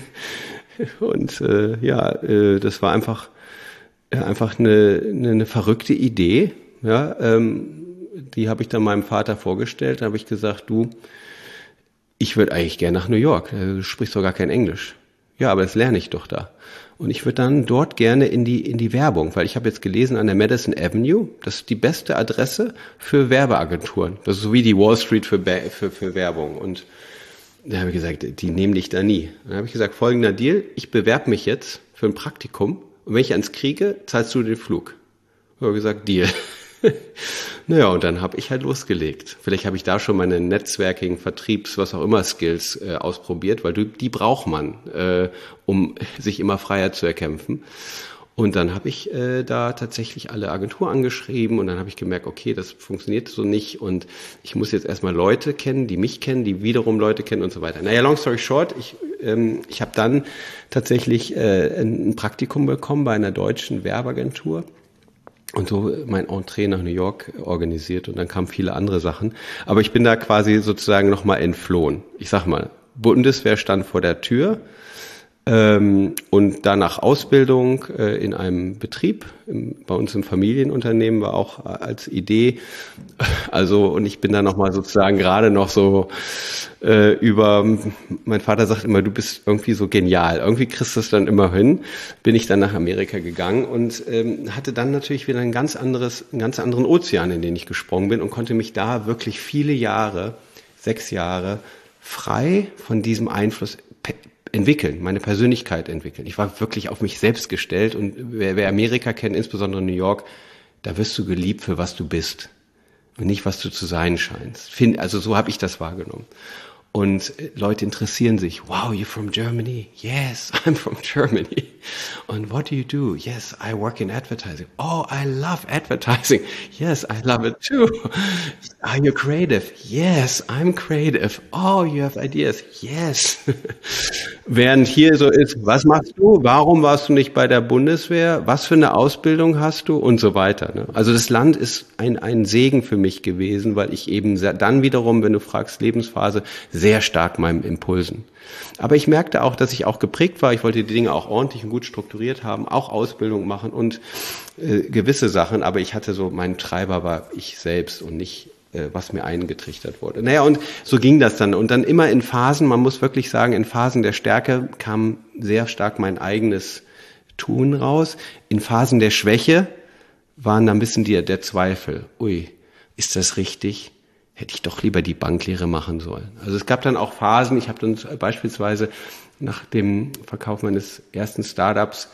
Und äh, ja, äh, das war einfach äh, einfach eine, eine, eine verrückte Idee. Ja, ähm, die habe ich dann meinem Vater vorgestellt. Da habe ich gesagt, du, ich würde eigentlich gerne nach New York. Du sprichst doch gar kein Englisch. Ja, aber das lerne ich doch da. Und ich würde dann dort gerne in die in die Werbung, weil ich habe jetzt gelesen an der Madison Avenue, das ist die beste Adresse für Werbeagenturen. Das ist so wie die Wall Street für für, für Werbung. Und da habe ich gesagt, die nehmen dich da nie. Dann habe ich gesagt, folgender Deal, ich bewerbe mich jetzt für ein Praktikum und wenn ich eins kriege, zahlst du den Flug. Da habe ich gesagt, Deal. Naja, und dann habe ich halt losgelegt. Vielleicht habe ich da schon meine Netzwerking, Vertriebs, was auch immer Skills äh, ausprobiert, weil du, die braucht man, äh, um sich immer freier zu erkämpfen. Und dann habe ich äh, da tatsächlich alle Agenturen angeschrieben und dann habe ich gemerkt, okay, das funktioniert so nicht und ich muss jetzt erstmal Leute kennen, die mich kennen, die wiederum Leute kennen und so weiter. Naja, long story short, ich, ähm, ich habe dann tatsächlich äh, ein Praktikum bekommen bei einer deutschen Werbeagentur und so mein Entree nach New York organisiert und dann kamen viele andere Sachen. Aber ich bin da quasi sozusagen nochmal entflohen. Ich sag mal, Bundeswehr stand vor der Tür. Ähm, und danach Ausbildung äh, in einem Betrieb, im, bei uns im Familienunternehmen war auch als Idee, also und ich bin da nochmal sozusagen gerade noch so äh, über, mein Vater sagt immer, du bist irgendwie so genial, irgendwie kriegst du es dann immer hin, bin ich dann nach Amerika gegangen und ähm, hatte dann natürlich wieder ein ganz anderes, einen ganz anderen Ozean, in den ich gesprungen bin und konnte mich da wirklich viele Jahre, sechs Jahre, frei von diesem Einfluss entwickeln, meine Persönlichkeit entwickeln. Ich war wirklich auf mich selbst gestellt und wer, wer Amerika kennt, insbesondere New York, da wirst du geliebt für was du bist und nicht was du zu sein scheinst. Find, also so habe ich das wahrgenommen. Und Leute interessieren sich, wow, you're from Germany? Yes, I'm from Germany. And what do you do? Yes, I work in advertising. Oh, I love advertising. Yes, I love it too. Are you creative? Yes, I'm creative. Oh, you have ideas? Yes. Während hier so ist, was machst du? Warum warst du nicht bei der Bundeswehr? Was für eine Ausbildung hast du? Und so weiter. Also das Land ist ein, ein Segen für mich gewesen, weil ich eben dann wiederum, wenn du fragst, Lebensphase, sehr stark meinen Impulsen. Aber ich merkte auch, dass ich auch geprägt war. Ich wollte die Dinge auch ordentlich und gut strukturiert haben, auch Ausbildung machen und äh, gewisse Sachen. Aber ich hatte so, mein Treiber war ich selbst und nicht, äh, was mir eingetrichtert wurde. Naja, und so ging das dann. Und dann immer in Phasen, man muss wirklich sagen, in Phasen der Stärke kam sehr stark mein eigenes Tun raus. In Phasen der Schwäche waren da ein bisschen die, der Zweifel. Ui, ist das richtig? Hätte ich doch lieber die Banklehre machen sollen. Also es gab dann auch Phasen, ich habe dann beispielsweise nach dem Verkauf meines ersten Startups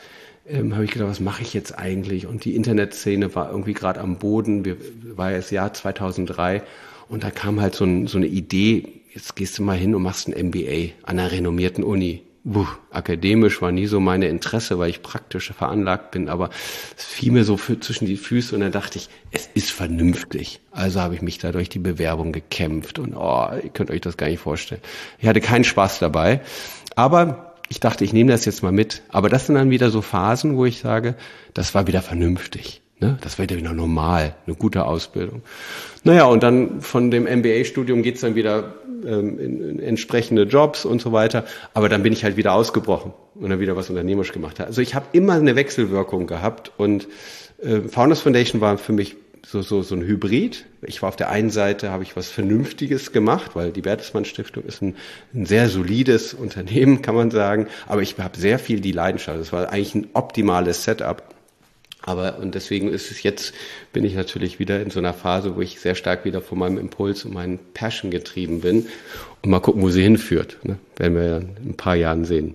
ähm, habe ich gedacht, was mache ich jetzt eigentlich? Und die Internetszene war irgendwie gerade am Boden. Wir, war ja das Jahr zweitausenddrei und da kam halt so, ein, so eine Idee, jetzt gehst du mal hin und machst ein M B A an einer renommierten Uni. Puh, akademisch war nie so meine Interesse, weil ich praktisch veranlagt bin, aber es fiel mir so für, zwischen die Füße und dann dachte ich, es ist vernünftig. Also habe ich mich da durch die Bewerbung gekämpft und oh, ihr könnt euch das gar nicht vorstellen. Ich hatte keinen Spaß dabei, aber ich dachte, ich nehme das jetzt mal mit. Aber das sind dann wieder so Phasen, wo ich sage, das war wieder vernünftig. Ne? Das war wieder normal, eine gute Ausbildung. Naja, und dann von dem M B A-Studium geht's dann wieder ähm, in, in entsprechende Jobs und so weiter. Aber dann bin ich halt wieder ausgebrochen und dann wieder was unternehmerisch gemacht. Also ich habe immer eine Wechselwirkung gehabt und äh, Founders Foundation war für mich so so so ein Hybrid. Ich war auf der einen Seite, habe ich was Vernünftiges gemacht, weil die Bertelsmann Stiftung ist ein, ein sehr solides Unternehmen, kann man sagen. Aber ich habe sehr viel die Leidenschaft. Das war eigentlich ein optimales Setup. Aber, und deswegen ist es jetzt, bin ich natürlich wieder in so einer Phase, wo ich sehr stark wieder von meinem Impuls und meinen Passion getrieben bin. Und mal gucken, wo sie hinführt. Ne? Werden wir ja in ein paar Jahren sehen.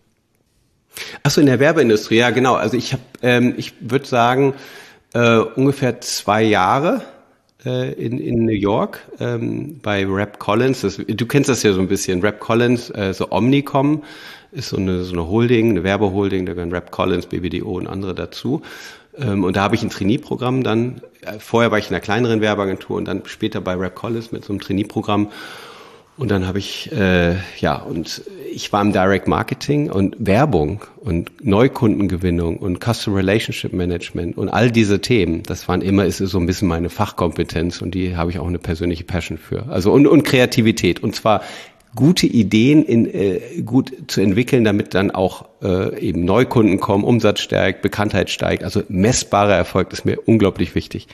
Ach so, in der Werbeindustrie, ja genau. Also ich habe, ähm, ich würde sagen, äh, ungefähr zwei Jahre äh, in, in New York ähm, bei Rep Collins. Das, du kennst das ja so ein bisschen. Rep Collins, äh, so Omnicom. Ist so eine, so eine Holding, eine Werbeholding, da gehören Rep Collins, B B D O und andere dazu. Und da habe ich ein Trainee-Programm dann, vorher war ich in einer kleineren Werbeagentur und dann später bei Rep Collins mit so einem Trainee-Programm. Und dann habe ich, äh, ja, und ich war im Direct Marketing und Werbung und Neukundengewinnung und Customer Relationship Management und all diese Themen. Das waren immer, ist so ein bisschen meine Fachkompetenz und die habe ich auch eine persönliche Passion für. Also und, und Kreativität und zwar gute Ideen in, äh, gut zu entwickeln, damit dann auch äh, eben Neukunden kommen, Umsatz steigt, Bekanntheit steigt. Also messbarer Erfolg ist mir unglaublich wichtig.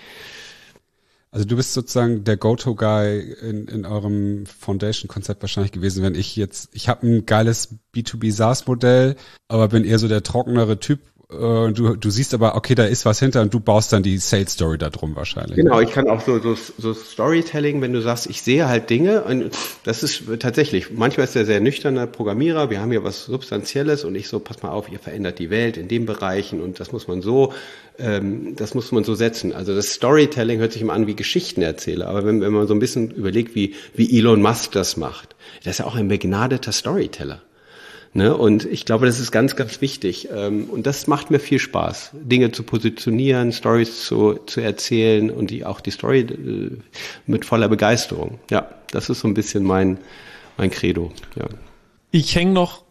Also du bist sozusagen der Go-To-Guy in, in eurem Foundation-Konzept wahrscheinlich gewesen, wenn ich jetzt, ich habe ein geiles B zwei B SaaS-Modell, aber bin eher so der trockenere Typ. Du, du siehst aber, okay, da ist was hinter und du baust dann die Sales-Story da drum wahrscheinlich. Genau, ich kann auch so, so, so Storytelling, wenn du sagst, ich sehe halt Dinge und das ist tatsächlich, manchmal ist er sehr nüchterner Programmierer, wir haben hier was Substanzielles und ich so, pass mal auf, ihr verändert die Welt in den Bereichen und das muss man so, ähm, das muss man so setzen. Also das Storytelling hört sich immer an wie Geschichtenerzähler, aber wenn, wenn man so ein bisschen überlegt, wie, wie Elon Musk das macht, der ist ja auch ein begnadeter Storyteller. Ne, und ich glaube, das ist ganz, ganz wichtig. Und das macht mir viel Spaß, Dinge zu positionieren, Stories zu, zu erzählen und die auch die Story mit voller Begeisterung. Ja, das ist so ein bisschen mein, mein Credo. Ja. Ich hänge noch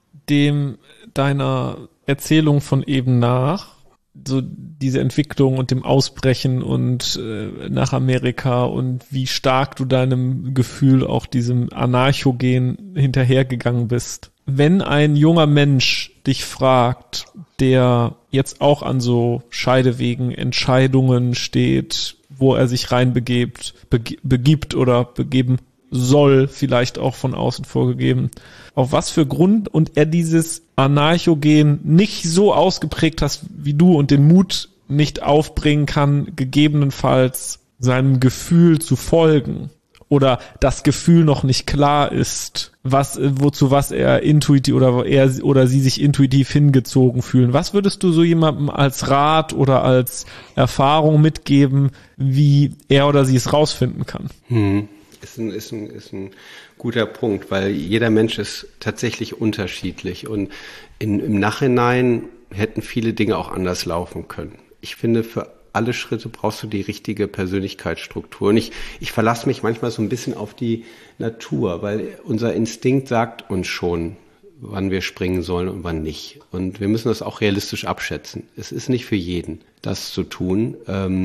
dem deiner Erzählung von eben nach, so diese Entwicklung und dem Ausbrechen und äh, nach Amerika und wie stark du deinem Gefühl auch diesem Anarchogen hinterhergegangen bist. Wenn ein junger Mensch dich fragt, der jetzt auch an so Scheidewegen, Entscheidungen steht, wo er sich reinbegibt, bege- begibt oder begeben soll, vielleicht auch von außen vorgegeben, auf was für Grund und er dieses Anarchogen nicht so ausgeprägt hast wie du und den Mut nicht aufbringen kann, gegebenenfalls seinem Gefühl zu folgen oder das Gefühl noch nicht klar ist, was, wozu was er intuitiv oder er oder sie sich intuitiv hingezogen fühlen. Was würdest du so jemandem als Rat oder als Erfahrung mitgeben, wie er oder sie es rausfinden kann? Hm. Ist ein, ist ein, ist ein guter Punkt, weil jeder Mensch ist tatsächlich unterschiedlich und in, im Nachhinein hätten viele Dinge auch anders laufen können. Ich finde, für alle Schritte brauchst du die richtige Persönlichkeitsstruktur. Und ich, ich verlasse mich manchmal so ein bisschen auf die Natur, weil unser Instinkt sagt uns schon, wann wir springen sollen und wann nicht. Und wir müssen das auch realistisch abschätzen. Es ist nicht für jeden, das zu tun.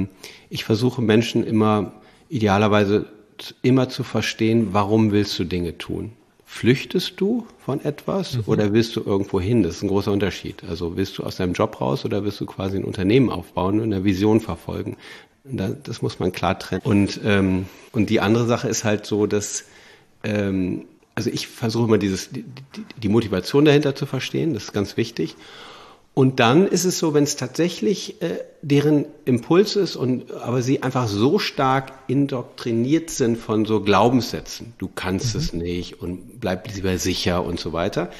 Ich versuche Menschen immer idealerweise immer zu verstehen, warum willst du Dinge tun? Flüchtest du von etwas mhm. oder willst du irgendwo hin? Das ist ein großer Unterschied. Also willst du aus deinem Job raus oder willst du quasi ein Unternehmen aufbauen und eine Vision verfolgen? Das muss man klar trennen. Und, ähm, und die andere Sache ist halt so, dass, ähm, also ich versuche immer dieses, die, die Motivation dahinter zu verstehen, das ist ganz wichtig. Und dann ist es so, wenn es tatsächlich äh, deren Impuls ist und aber sie einfach so stark indoktriniert sind von so Glaubenssätzen, du kannst mhm. es nicht und bleib lieber sicher und so weiter,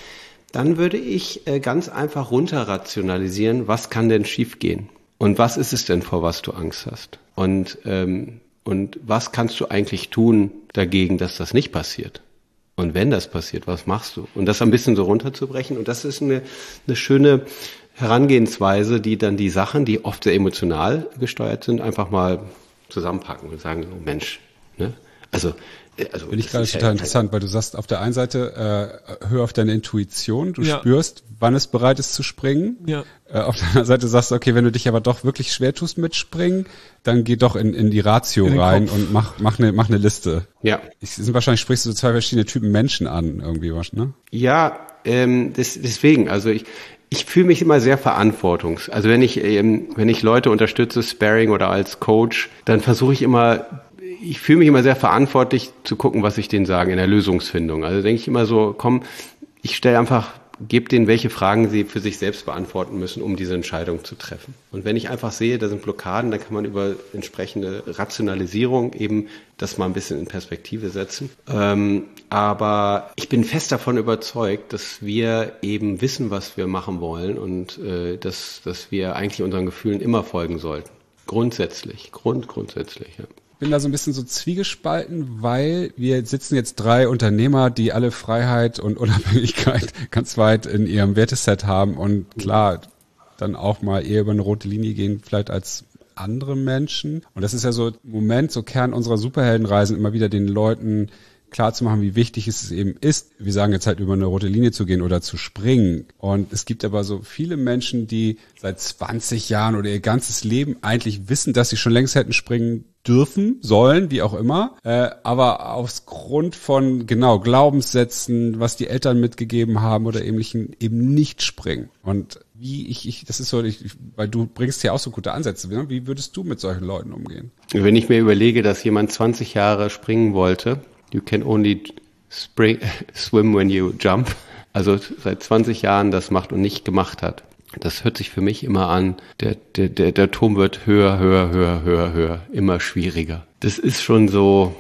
dann würde ich äh, ganz einfach runter rationalisieren, was kann denn schiefgehen? Und was ist es denn, vor was du Angst hast? Und, ähm, und was kannst du eigentlich tun dagegen, dass das nicht passiert? Und wenn das passiert, was machst du? Und das ein bisschen so runterzubrechen. Und das ist eine, eine schöne Herangehensweise, die dann die Sachen, die oft sehr emotional gesteuert sind, einfach mal zusammenpacken und sagen, oh Mensch, ne? Also, also finde ich gerade total ja, interessant, weil du sagst, auf der einen Seite, äh, hör auf deine Intuition, du ja. spürst, wann es bereit ist zu springen. Ja. Äh, auf der anderen Seite sagst du, okay, wenn du dich aber doch wirklich schwer tust mit Springen, dann geh doch in, in die Ratio in rein Kopf. Und mach, mach eine, mach eine Liste. Ja. Ich, sind wahrscheinlich sprichst du so zwei verschiedene Typen Menschen an, irgendwie was, ne? Ja, ähm, das, deswegen, also ich, Ich fühle mich immer sehr verantwortungs. Also wenn ich ähm, wenn ich Leute unterstütze, Sparring oder als Coach, dann versuche ich immer, ich fühle mich immer sehr verantwortlich zu gucken, was ich denen sage in der Lösungsfindung. Also denke ich immer so, komm, ich stelle einfach, gebe denen, welche Fragen sie für sich selbst beantworten müssen, um diese Entscheidung zu treffen. Und wenn ich einfach sehe, da sind Blockaden, dann kann man über entsprechende Rationalisierung eben das mal ein bisschen in Perspektive setzen. Ähm, aber ich bin fest davon überzeugt, dass wir eben wissen, was wir machen wollen und äh, dass, dass wir eigentlich unseren Gefühlen immer folgen sollten. Grundsätzlich, grund, grundsätzlich, ja. Ich bin da so ein bisschen so zwiegespalten, weil wir sitzen jetzt drei Unternehmer, die alle Freiheit und Unabhängigkeit ganz weit in ihrem Werteset haben und klar, dann auch mal eher über eine rote Linie gehen, vielleicht als andere Menschen. Und das ist ja so im Moment, so Kern unserer Superheldenreisen, immer wieder den Leuten klar zu machen, wie wichtig es eben ist. Wir sagen jetzt halt über eine rote Linie zu gehen oder zu springen. Und es gibt aber so viele Menschen, die seit zwanzig Jahren oder ihr ganzes Leben eigentlich wissen, dass sie schon längst hätten springen dürfen, sollen, wie auch immer, äh, aber aus Grund von, genau, Glaubenssätzen, was die Eltern mitgegeben haben oder ähnlichen, eben nicht springen. Und wie ich, ich das ist so, ich, weil du bringst ja auch so gute Ansätze, ne? Wie würdest du mit solchen Leuten umgehen? Wenn ich mir überlege, dass jemand zwanzig Jahre springen wollte, you can only spring, swim when you jump, also seit zwanzig Jahren das macht und nicht gemacht hat. Das hört sich für mich immer an, der, der, der, der Turm wird höher, höher, höher, höher, höher, immer schwieriger. Das ist schon so,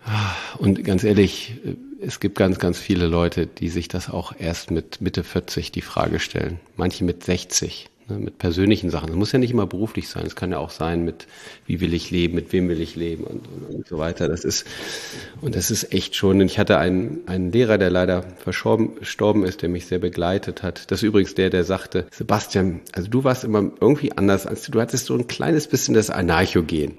und ganz ehrlich, es gibt ganz, ganz viele Leute, die sich das auch erst mit Mitte vierzig die Frage stellen. Manche mit sechzig, ne, mit persönlichen Sachen. Das muss ja nicht immer beruflich sein. Es kann ja auch sein mit, wie will ich leben, mit wem will ich leben und, und, und so weiter. Das ist, und das ist echt schon, ich hatte einen, einen Lehrer, der leider verstorben, verstorben ist, der mich sehr begleitet hat. Das ist übrigens der, der sagte, Sebastian, also du warst immer irgendwie anders als du, du hattest so ein kleines bisschen das Anarchogen.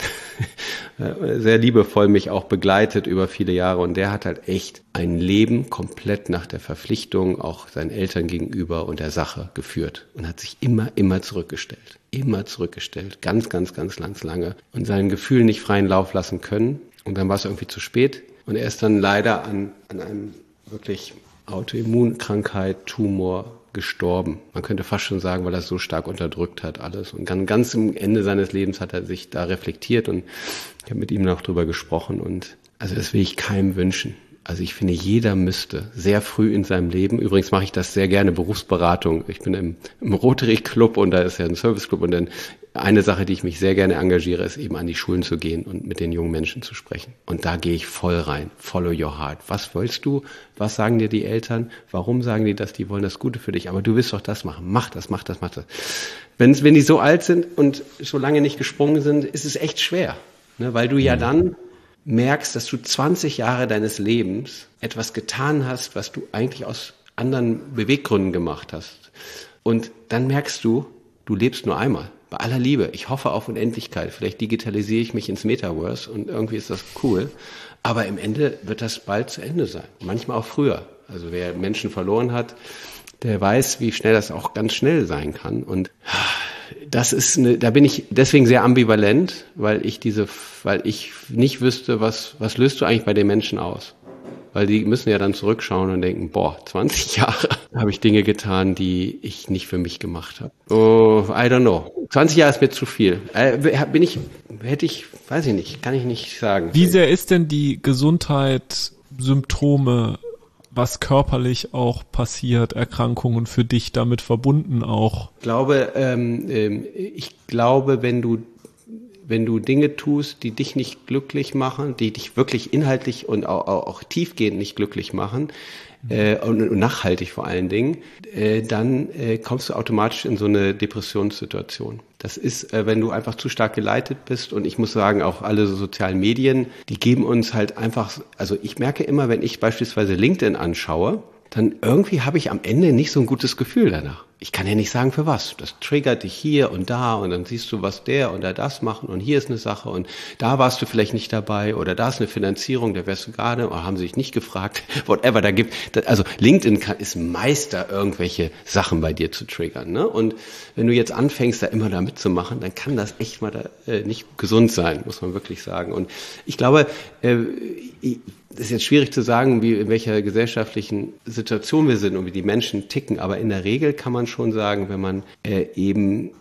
Sehr liebevoll mich auch begleitet über viele Jahre und der hat halt echt ein Leben komplett nach der Verpflichtung auch seinen Eltern gegenüber und der Sache geführt und hat sich immer, immer zurückgestellt. Immer zurückgestellt. Ganz, ganz, ganz, ganz lange. Und seinen Gefühlen nicht freien Lauf lassen können. Und dann war es irgendwie zu spät. Und er ist dann leider an, an einem wirklich Autoimmunkrankheit, Tumor gestorben. Man könnte fast schon sagen, weil er es so stark unterdrückt hat alles. Und ganz, ganz am Ende seines Lebens hat er sich da reflektiert und ich habe mit ihm noch drüber gesprochen. Und also das will ich keinem wünschen. Also ich finde, jeder müsste sehr früh in seinem Leben, übrigens mache ich das sehr gerne, Berufsberatung. Ich bin im, im Rotary Club und da ist ja ein Service Club und dann eine Sache, die ich mich sehr gerne engagiere, ist eben an die Schulen zu gehen und mit den jungen Menschen zu sprechen. Und da gehe ich voll rein. Follow your heart. Was willst du? Was sagen dir die Eltern? Warum sagen die das? Die wollen das Gute für dich. Aber du willst doch das machen. Mach das, mach das, mach das. Wenn, wenn die so alt sind und so lange nicht gesprungen sind, ist es echt schwer. Ne? Weil du ja dann merkst, dass du zwanzig Jahre deines Lebens etwas getan hast, was du eigentlich aus anderen Beweggründen gemacht hast. Und dann merkst du, du lebst nur einmal. Bei aller Liebe. Ich hoffe auf Unendlichkeit. Vielleicht digitalisiere ich mich ins Metaverse und irgendwie ist das cool. Aber im Ende wird das bald zu Ende sein. Manchmal auch früher. Also wer Menschen verloren hat, der weiß, wie schnell das auch ganz schnell sein kann. Und das ist eine, da bin ich deswegen sehr ambivalent, weil ich diese, weil ich nicht wüsste, was, was löst du eigentlich bei den Menschen aus? Weil die müssen ja dann zurückschauen und denken, boah, zwanzig Jahre habe ich Dinge getan, die ich nicht für mich gemacht habe. Oh, I don't know. zwanzig Jahre ist mir zu viel. Äh, bin ich, hätte ich, weiß ich nicht, kann ich nicht sagen. Wie sehr ist denn die Gesundheit, Symptome, was körperlich auch passiert, Erkrankungen für dich damit verbunden auch? Ich glaube, ähm, ich glaube, wenn du wenn du Dinge tust, die dich nicht glücklich machen, die dich wirklich inhaltlich und auch, auch, auch tiefgehend nicht glücklich machen, äh, und, und nachhaltig vor allen Dingen, äh, dann äh, kommst du automatisch in so eine Depressionssituation. Das ist, äh, wenn du einfach zu stark geleitet bist, und ich muss sagen, auch alle so sozialen Medien, die geben uns halt einfach, also ich merke immer, wenn ich beispielsweise LinkedIn anschaue, dann irgendwie habe ich am Ende nicht so ein gutes Gefühl danach. Ich kann ja nicht sagen, für was. Das triggert dich hier und da, und dann siehst du, was der oder das machen, und hier ist eine Sache und da warst du vielleicht nicht dabei, oder da ist eine Finanzierung, da wärst du gerade, oder haben sie dich nicht gefragt, whatever, da gibt, also LinkedIn kann, ist Meister, irgendwelche Sachen bei dir zu triggern, ne? Und wenn du jetzt anfängst, da immer da mitzumachen, dann kann das echt mal da, äh, nicht gesund sein, muss man wirklich sagen. Und ich glaube, äh, ich, das ist jetzt schwierig zu sagen, wie in welcher gesellschaftlichen Situation wir sind und wie die Menschen ticken, aber in der Regel kann man schon sagen, wenn man äh, eben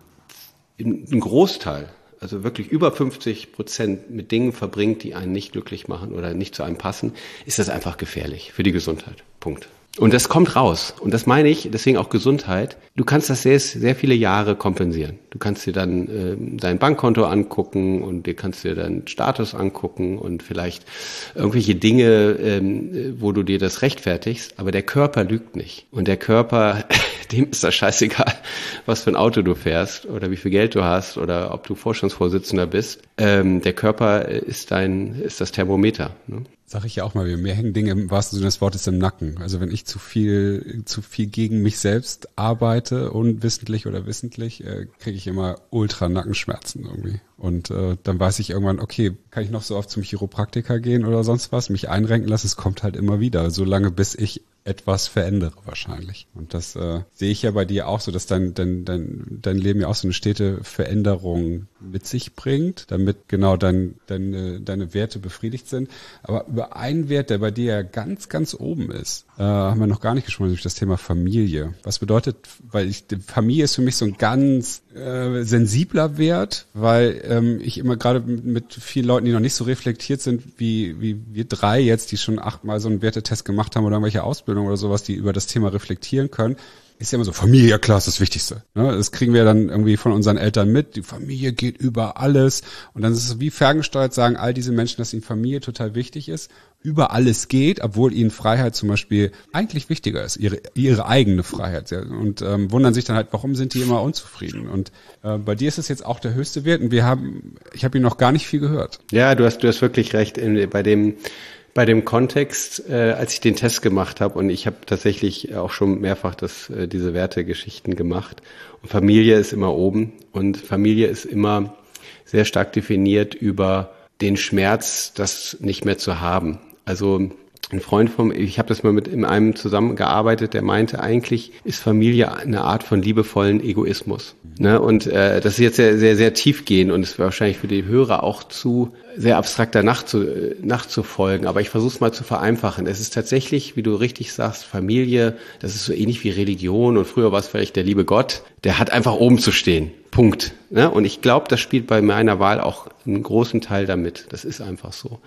einen Großteil, also wirklich über fünfzig Prozent mit Dingen verbringt, die einen nicht glücklich machen oder nicht zu einem passen, ist das einfach gefährlich für die Gesundheit. Punkt. Und das kommt raus. Und das meine ich, deswegen auch Gesundheit. Du kannst das sehr, sehr viele Jahre kompensieren. Du kannst dir dann äh, dein Bankkonto angucken, und dir kannst dir deinen Status angucken und vielleicht irgendwelche Dinge, ähm, wo du dir das rechtfertigst. Aber der Körper lügt nicht. Und der Körper, dem ist das scheißegal, was für ein Auto du fährst oder wie viel Geld du hast oder ob du Vorstandsvorsitzender bist. Ähm, der Körper ist dein, ist das Thermometer, ne? Sag ich ja auch mal, mir hängen Dinge im wahrsten Sinne des Wortes im Nacken. Also wenn ich zu viel zu viel gegen mich selbst arbeite, unwissentlich oder wissentlich, äh, kriege ich immer ultra Nackenschmerzen irgendwie. Und äh, dann weiß ich irgendwann, okay, kann ich noch so oft zum Chiropraktiker gehen oder sonst was, mich einrenken lassen, es kommt halt immer wieder, so lange bis ich etwas verändere wahrscheinlich. Und das äh, sehe ich ja bei dir auch so, dass dein, dein, dein, dein Leben ja auch so eine stete Veränderung mit sich bringt, damit genau dein, deine, deine Werte befriedigt sind. Aber über einen Wert, der bei dir ja ganz, ganz oben ist, äh, haben wir noch gar nicht gesprochen, nämlich das Thema Familie. Was bedeutet, weil ich, Familie ist für mich so ein ganz äh, sensibler Wert, weil ähm, ich immer gerade mit vielen Leuten, die noch nicht so reflektiert sind, wie, wie wir drei jetzt, die schon achtmal so einen Wertetest gemacht haben oder irgendwelche Ausbildungen oder sowas, die über das Thema reflektieren können, ist ja immer so, Familie, ja klar, ist das Wichtigste. Ne? Das kriegen wir dann irgendwie von unseren Eltern mit, die Familie geht über alles. Und dann ist es wie ferngesteuert, sagen all diese Menschen, dass ihnen Familie total wichtig ist, über alles geht, obwohl ihnen Freiheit zum Beispiel eigentlich wichtiger ist, ihre ihre eigene Freiheit. Und ähm, wundern sich dann halt, warum sind die immer unzufrieden? Und äh, bei dir ist es jetzt auch der höchste Wert, und wir haben, ich habe ihn noch gar nicht viel gehört. Ja, du hast du hast wirklich recht, in, bei dem Bei dem Kontext, äh, als ich den Test gemacht habe, und ich habe tatsächlich auch schon mehrfach das, äh, diese Wertegeschichten gemacht. Und Familie ist immer oben, und Familie ist immer sehr stark definiert über den Schmerz, das nicht mehr zu haben. Also ein Freund von mir, ich habe das mal mit in einem zusammengearbeitet, der meinte, eigentlich ist Familie eine Art von liebevollen Egoismus. Ne? Und äh, das ist jetzt sehr, sehr, sehr tiefgehend, und es wäre wahrscheinlich für die Hörer auch zu sehr abstrakter nachzu, nachzufolgen. Aber ich versuche es mal zu vereinfachen. Es ist tatsächlich, wie du richtig sagst, Familie, das ist so ähnlich wie Religion, und früher war es vielleicht der liebe Gott, der hat einfach oben zu stehen. Punkt. Ne? Und ich glaube, das spielt bei meiner Wahl auch einen großen Teil damit. Das ist einfach so.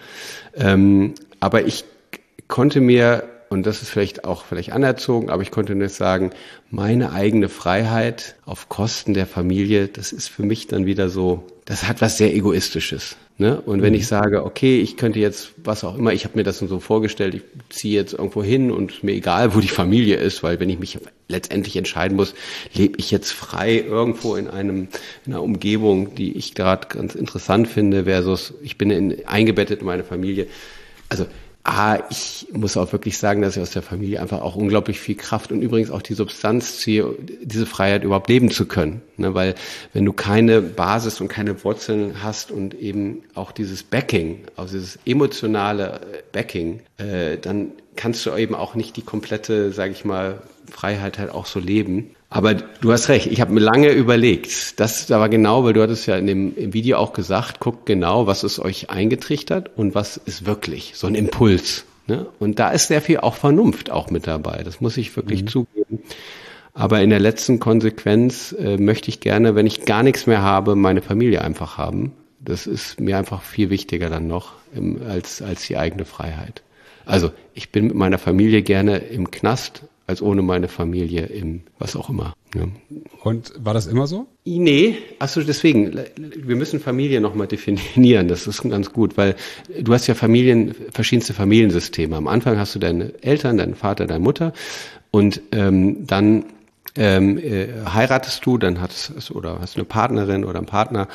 Ähm, aber ich konnte mir, und das ist vielleicht auch vielleicht anerzogen, aber ich konnte nicht sagen, meine eigene Freiheit auf Kosten der Familie, das ist für mich dann wieder so, das hat was sehr Egoistisches. Ne? Und wenn ich sage, okay, ich könnte jetzt, was auch immer, ich habe mir das so vorgestellt, ich ziehe jetzt irgendwo hin und mir egal, wo die Familie ist, weil wenn ich mich letztendlich entscheiden muss, lebe ich jetzt frei irgendwo in einem in einer Umgebung, die ich gerade ganz interessant finde, versus ich bin in, eingebettet in meine Familie. Also Ah, ich muss auch wirklich sagen, dass ich aus der Familie einfach auch unglaublich viel Kraft und übrigens auch die Substanz ziehe, diese Freiheit überhaupt leben zu können. Ne, weil wenn du keine Basis und keine Wurzeln hast und eben auch dieses Backing, also dieses emotionale Backing, äh, dann kannst du eben auch nicht die komplette, sage ich mal, Freiheit halt auch so leben. Aber du hast recht, ich habe mir lange überlegt. Das war genau, weil du hattest ja in dem im Video auch gesagt, guckt genau, was ist euch eingetrichtert und was ist wirklich so ein Impuls. Ne? Und da ist sehr viel auch Vernunft auch mit dabei. Das muss ich wirklich mhm. zugeben. Aber in der letzten Konsequenz äh, möchte ich gerne, wenn ich gar nichts mehr habe, meine Familie einfach haben. Das ist mir einfach viel wichtiger dann noch im, als als die eigene Freiheit. Also ich bin mit meiner Familie gerne im Knast, als ohne meine Familie im was auch immer. Ja. Und war das immer so? Nee, achso, deswegen, wir müssen Familie nochmal definieren, das ist ganz gut, weil du hast ja Familien, verschiedenste Familiensysteme. Am Anfang hast du deine Eltern, deinen Vater, deine Mutter und ähm, dann ähm, äh, heiratest du, dann hast oder hast du eine Partnerin oder einen Partner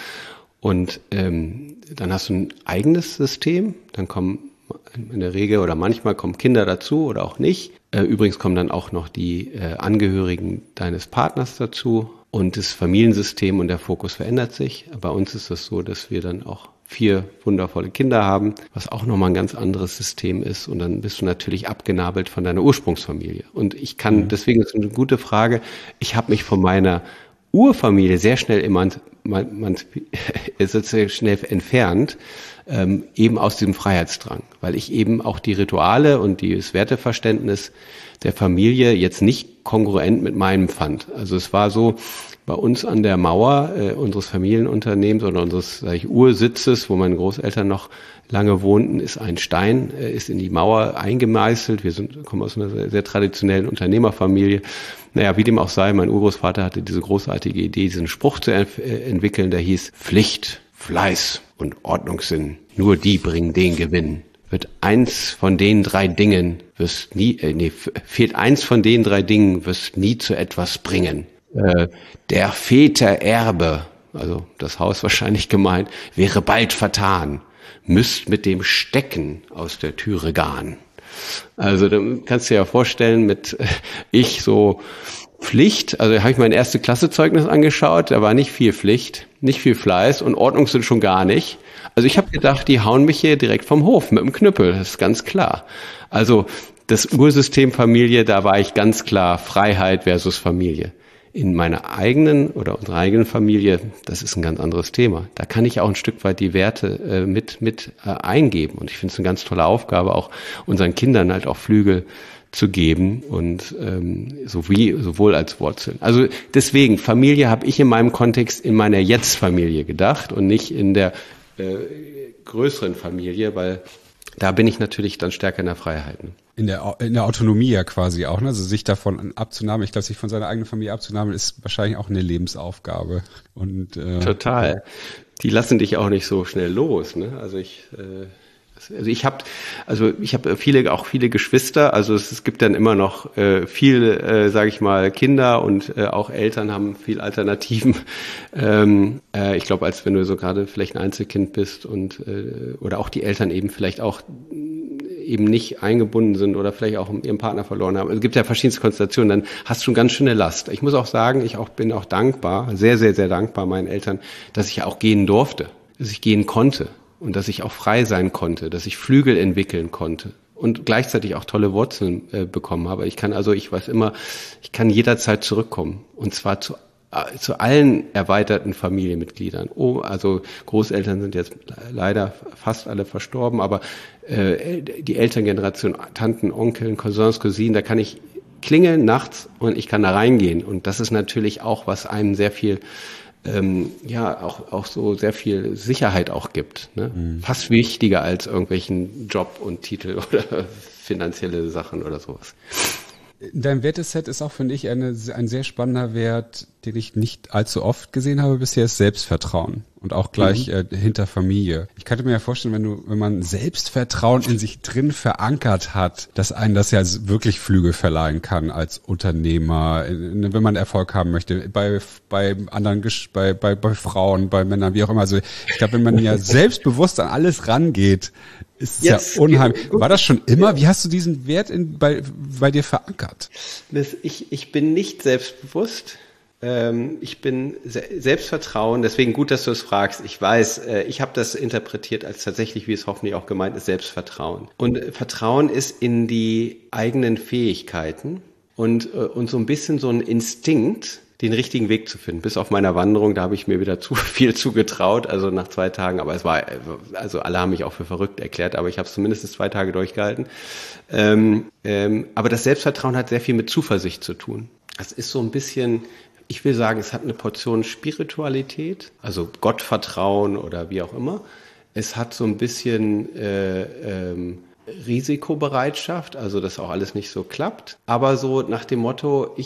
und ähm, dann hast du ein eigenes System, dann kommen in der Regel oder manchmal kommen Kinder dazu oder auch nicht. Äh, übrigens kommen dann auch noch die äh, Angehörigen deines Partners dazu und das Familiensystem und der Fokus verändert sich. Bei uns ist es so, dass wir dann auch vier wundervolle Kinder haben, was auch nochmal ein ganz anderes System ist und dann bist du natürlich abgenabelt von deiner Ursprungsfamilie. Und ich kann, mhm. deswegen ist es eine gute Frage, ich habe mich von meiner Urfamilie sehr schnell emanzipiert, man, man ist jetzt sehr schnell entfernt, ähm, eben aus diesem Freiheitsdrang, weil ich eben auch die Rituale und das Werteverständnis der Familie jetzt nicht kongruent mit meinem fand. Also es war so, bei uns an der Mauer äh, unseres Familienunternehmens oder unseres, sag ich, Ursitzes, wo meine Großeltern noch lange wohnten, ist ein Stein, äh, ist in die Mauer eingemeißelt. Wir sind, kommen aus einer sehr, sehr traditionellen Unternehmerfamilie. Naja, wie dem auch sei, mein Urgroßvater hatte diese großartige Idee, diesen Spruch zu ent- äh, entwickeln, der hieß: Pflicht, Fleiß und Ordnungssinn, nur die bringen den Gewinn. Wird eins von den drei Dingen, wirst nie, äh, nee, fehlt eins von den drei Dingen, wirst nie zu etwas bringen. Äh, der Väter Erbe, also das Haus wahrscheinlich gemeint, wäre bald vertan, müsst mit dem Stecken aus der Türe gahn. Also da kannst du dir ja vorstellen, mit äh, ich so Pflicht, also habe ich mein erste Klassezeugnis angeschaut, da war nicht viel Pflicht, nicht viel Fleiß und Ordnung sind schon gar nicht. Also ich habe gedacht, die hauen mich hier direkt vom Hof mit dem Knüppel, das ist ganz klar. Also das Ursystem Familie, da war ich ganz klar Freiheit versus Familie. In meiner eigenen oder unserer eigenen Familie, das ist ein ganz anderes Thema. Da kann ich auch ein Stück weit die Werte äh, mit mit äh, eingeben. Und ich finde es eine ganz tolle Aufgabe, auch unseren Kindern halt auch Flügel zu geben und ähm, sowie, sowohl als Wurzeln. Also deswegen, Familie habe ich in meinem Kontext in meiner Jetzt-Familie gedacht und nicht in der äh, größeren Familie, weil da bin ich natürlich dann stärker in der Freiheit. Ne? In der, in der Autonomie ja quasi auch, ne? Also sich davon abzunahmen, ich glaube, sich von seiner eigenen Familie abzunahmen, ist wahrscheinlich auch eine Lebensaufgabe. Und äh, total. Die lassen dich auch nicht so schnell los, ne? Also ich äh, also ich habe also ich habe viele auch viele Geschwister, also es, es gibt dann immer noch äh, viel äh, sage ich mal Kinder und äh, auch Eltern haben viel Alternativen. Ähm, äh, ich glaube, als wenn du so gerade vielleicht ein Einzelkind bist und äh, oder auch die Eltern eben vielleicht auch eben nicht eingebunden sind oder vielleicht auch ihren Partner verloren haben. Es gibt ja verschiedenste Konstellationen, dann hast du schon ganz schöne Last. Ich muss auch sagen, ich auch bin auch dankbar, sehr, sehr, sehr dankbar meinen Eltern, dass ich ja auch gehen durfte, dass ich gehen konnte und dass ich auch frei sein konnte, dass ich Flügel entwickeln konnte und gleichzeitig auch tolle Wurzeln äh, bekommen habe. Ich kann also, ich weiß immer, ich kann jederzeit zurückkommen und zwar zu zu allen erweiterten Familienmitgliedern. Oh, also Großeltern sind jetzt leider fast alle verstorben, aber äh, die Elterngeneration, Tanten, Onkeln, Cousins, Cousinen, da kann ich klingeln nachts und ich kann da reingehen. Und das ist natürlich auch, was einem sehr viel, ähm, ja, auch auch so sehr viel Sicherheit auch gibt. Ne? Mhm. Fast wichtiger als irgendwelchen Job und Titel oder finanzielle Sachen oder sowas. Dein Werteset ist auch, finde ich, eine, ein sehr spannender Wert, den ich nicht allzu oft gesehen habe bisher, ist Selbstvertrauen und auch gleich mhm. äh, hinter Familie. Ich könnte mir ja vorstellen, wenn du, wenn man Selbstvertrauen in sich drin verankert hat, dass einen das ja wirklich Flügel verleihen kann als Unternehmer, in, wenn man Erfolg haben möchte, bei bei anderen, bei bei bei Frauen, bei Männern, wie auch immer. Also ich glaube, wenn man ja selbstbewusst an alles rangeht, ist es yes, ja unheimlich. War das schon immer? Wie hast du diesen Wert in, bei, bei dir verankert? Das, ich, ich bin nicht selbstbewusst. Ähm, ich bin se- Selbstvertrauen. Deswegen gut, dass du es fragst. Ich weiß, äh, ich habe das interpretiert als tatsächlich, wie es hoffentlich auch gemeint ist, Selbstvertrauen. Und äh, Vertrauen ist in die eigenen Fähigkeiten und, äh, und so ein bisschen so ein Instinkt, den richtigen Weg zu finden. Bis auf meiner Wanderung, da habe ich mir wieder zu viel zugetraut, also nach zwei Tagen, aber es war, also alle haben mich auch für verrückt erklärt, aber ich habe es zumindest zwei Tage durchgehalten. Ähm, ähm, aber das Selbstvertrauen hat sehr viel mit Zuversicht zu tun. Es ist so ein bisschen, ich will sagen, es hat eine Portion Spiritualität, also Gottvertrauen oder wie auch immer. Es hat so ein bisschen äh, ähm, Risikobereitschaft, also dass auch alles nicht so klappt, aber so nach dem Motto, ich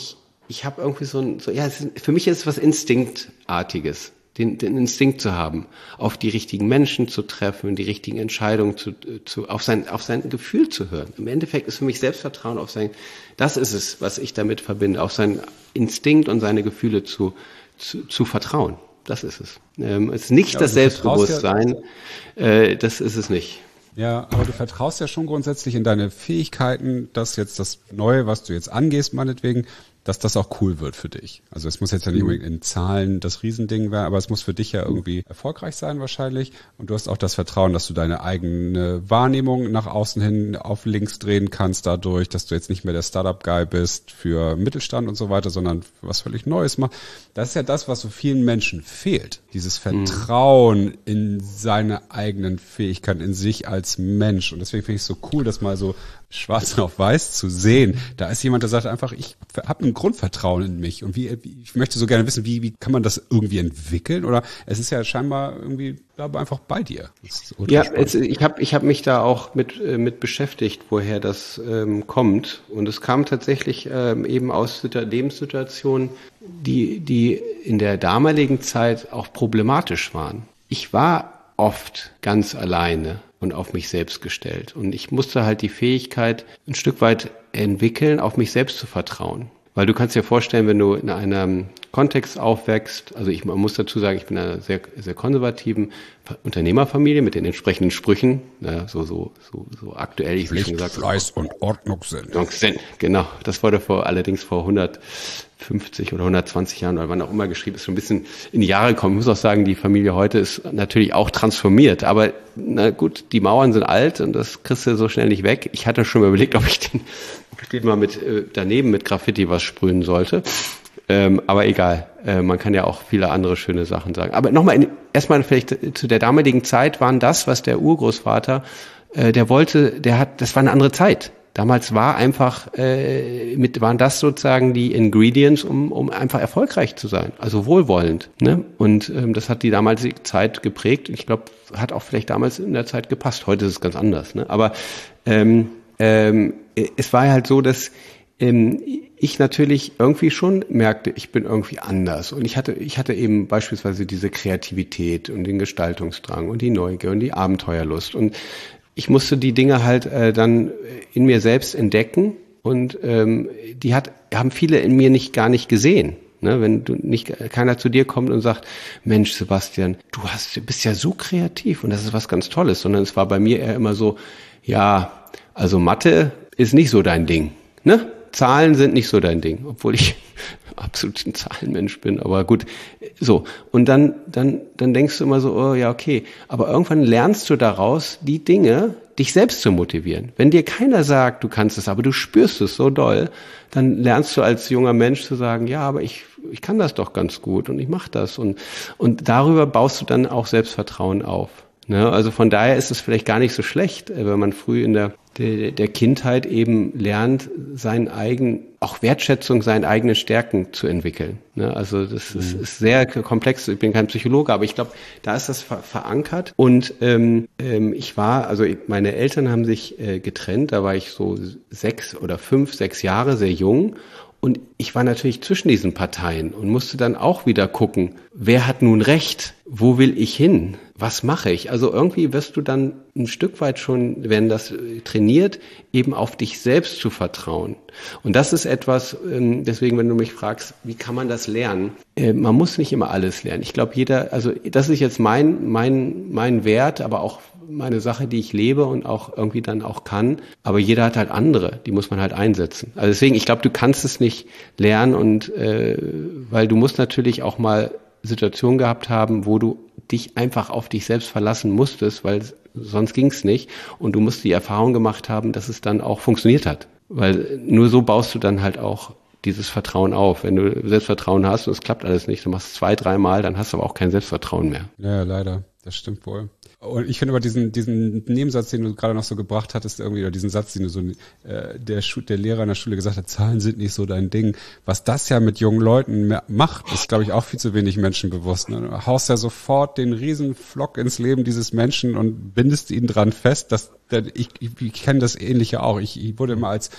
ich habe irgendwie so ein, so, ja, es ist, für mich ist es was Instinktartiges, den, den Instinkt zu haben, auf die richtigen Menschen zu treffen, die richtigen Entscheidungen zu, zu, auf sein, auf sein Gefühl zu hören. Im Endeffekt ist für mich Selbstvertrauen auf sein, das ist es, was ich damit verbinde, auf seinen Instinkt und seine Gefühle zu, zu, zu vertrauen. Das ist es. Ähm, es ist nicht ja, das Selbstbewusstsein, ja, äh, das ist es nicht. Ja, aber du vertraust ja schon grundsätzlich in deine Fähigkeiten, dass jetzt das Neue, was du jetzt angehst, meinetwegen, dass das auch cool wird für dich. Also es muss jetzt ja nicht unbedingt in Zahlen das Riesending werden, aber es muss für dich ja irgendwie erfolgreich sein wahrscheinlich. Und du hast auch das Vertrauen, dass du deine eigene Wahrnehmung nach außen hin auf links drehen kannst dadurch, dass du jetzt nicht mehr der Startup-Guy bist für Mittelstand und so weiter, sondern was völlig Neues machst. Das ist ja das, was so vielen Menschen fehlt. Dieses Vertrauen mhm. in seine eigenen Fähigkeiten, in sich als Mensch. Und deswegen finde ich es so cool, das mal so schwarz auf weiß zu sehen. Da ist jemand, der sagt einfach, ich habe ein Grundvertrauen in mich. Und wie, wie ich möchte so gerne wissen, wie, wie kann man das irgendwie entwickeln? Oder es ist ja scheinbar irgendwie aber einfach bei dir. Ja, es, ich habe ich hab mich da auch mit, äh, mit beschäftigt, woher das ähm, kommt. Und es kam tatsächlich ähm, eben aus Lebenssituationen, die, die in der damaligen Zeit auch problematisch waren. Ich war oft ganz alleine und auf mich selbst gestellt. Und ich musste halt die Fähigkeit ein Stück weit entwickeln, auf mich selbst zu vertrauen. Weil du kannst dir vorstellen, wenn du in einem Kontext aufwächst, also ich man muss dazu sagen, ich bin in einer sehr, sehr konservativen Unternehmerfamilie mit den entsprechenden Sprüchen, naja, so, so, so, so aktuell, ich Pflicht, schon gesagt. Fleiß und Ordnungssinn. Ordnungssinn, genau. Das wurde vor, allerdings vor hundertfünfzig oder hundertzwanzig Jahren oder wann auch immer geschrieben, ist schon ein bisschen in die Jahre gekommen. Ich muss auch sagen, die Familie heute ist natürlich auch transformiert, aber na gut, die Mauern sind alt und das kriegst du so schnell nicht weg. Ich hatte schon mal überlegt, ob ich den, ob ich den mal mit, äh, daneben mit Graffiti was sprühen sollte. Ähm, aber egal, äh, man kann ja auch viele andere schöne Sachen sagen. Aber nochmal, erstmal vielleicht zu der damaligen Zeit waren das, was der Urgroßvater, äh, der wollte, der hat, das war eine andere Zeit. Damals war einfach, äh, mit, waren das sozusagen die Ingredients, um, um einfach erfolgreich zu sein, also wohlwollend. Ne? Und ähm, das hat die damalige Zeit geprägt. Ich glaube, hat auch vielleicht damals in der Zeit gepasst. Heute ist es ganz anders. Ne? Aber ähm, ähm, es war halt so, dass ähm, ich natürlich irgendwie schon merkte, ich bin irgendwie anders. Und ich hatte, ich hatte eben beispielsweise diese Kreativität und den Gestaltungsdrang und die Neugier und die Abenteuerlust. Und ich musste die Dinge halt äh, dann in mir selbst entdecken. Und ähm, die hat, haben viele in mir nicht gar nicht gesehen. Ne, wenn du nicht, keiner zu dir kommt und sagt, Mensch, Sebastian, du hast, du bist ja so kreativ und das ist was ganz Tolles, sondern es war bei mir eher immer so, ja, also Mathe ist nicht so dein Ding, ne? Zahlen sind nicht so dein Ding, obwohl ich absolut ein Zahlenmensch bin, aber gut, so. Und dann, dann, dann denkst du immer so, oh ja, okay. Aber irgendwann lernst du daraus, die Dinge, dich selbst zu motivieren. Wenn dir keiner sagt, du kannst es, aber du spürst es so doll, dann lernst du als junger Mensch zu sagen, ja, aber ich, ich kann das doch ganz gut und ich mache das. Und, und darüber baust du dann auch Selbstvertrauen auf. Ne? Also von daher ist es vielleicht gar nicht so schlecht, wenn man früh in der, der, der Kindheit eben lernt, seinen eigenen, auch Wertschätzung, seinen eigenen Stärken zu entwickeln. Ne? Also das mhm. ist, ist sehr komplex. Ich bin kein Psychologe, aber ich glaube, da ist das ver- verankert. Und ähm, ähm, ich war, also meine Eltern haben sich äh, getrennt, da war ich so sechs oder fünf, sechs Jahre, sehr jung. Und ich war natürlich zwischen diesen Parteien und musste dann auch wieder gucken, wer hat nun recht? Wo will ich hin? Was mache ich? Also irgendwie wirst du dann ein Stück weit schon, wenn das trainiert, eben auf dich selbst zu vertrauen. Und das ist etwas, deswegen, wenn du mich fragst, wie kann man das lernen? Man muss nicht immer alles lernen. Ich glaube, jeder, also das ist jetzt mein, mein, mein Wert, aber auch meine Sache, die ich lebe und auch irgendwie dann auch kann. Aber jeder hat halt andere, die muss man halt einsetzen. Also deswegen, ich glaube, du kannst es nicht lernen und äh, weil du musst natürlich auch mal Situationen gehabt haben, wo du dich einfach auf dich selbst verlassen musstest, weil sonst ging's nicht. Und du musst die Erfahrung gemacht haben, dass es dann auch funktioniert hat. Weil nur so baust du dann halt auch dieses Vertrauen auf. Wenn du Selbstvertrauen hast und es klappt alles nicht, du machst es zwei, dreimal, dann hast du aber auch kein Selbstvertrauen mehr. Ja, leider. Das stimmt wohl. Und ich finde aber diesen diesen Nebensatz, den du gerade noch so gebracht hattest, irgendwie, oder diesen Satz, den du so äh, der, Schu- der Lehrer in der Schule gesagt hat, Zahlen sind nicht so dein Ding. Was das ja mit jungen Leuten macht, ist, glaube ich, auch viel zu wenig Menschen bewusst. Ne? Du haust ja sofort den riesen Flock ins Leben dieses Menschen und bindest ihn dran fest. Dass, der, ich ich, ich kenne das Ähnliche auch. Ich, ich wurde immer als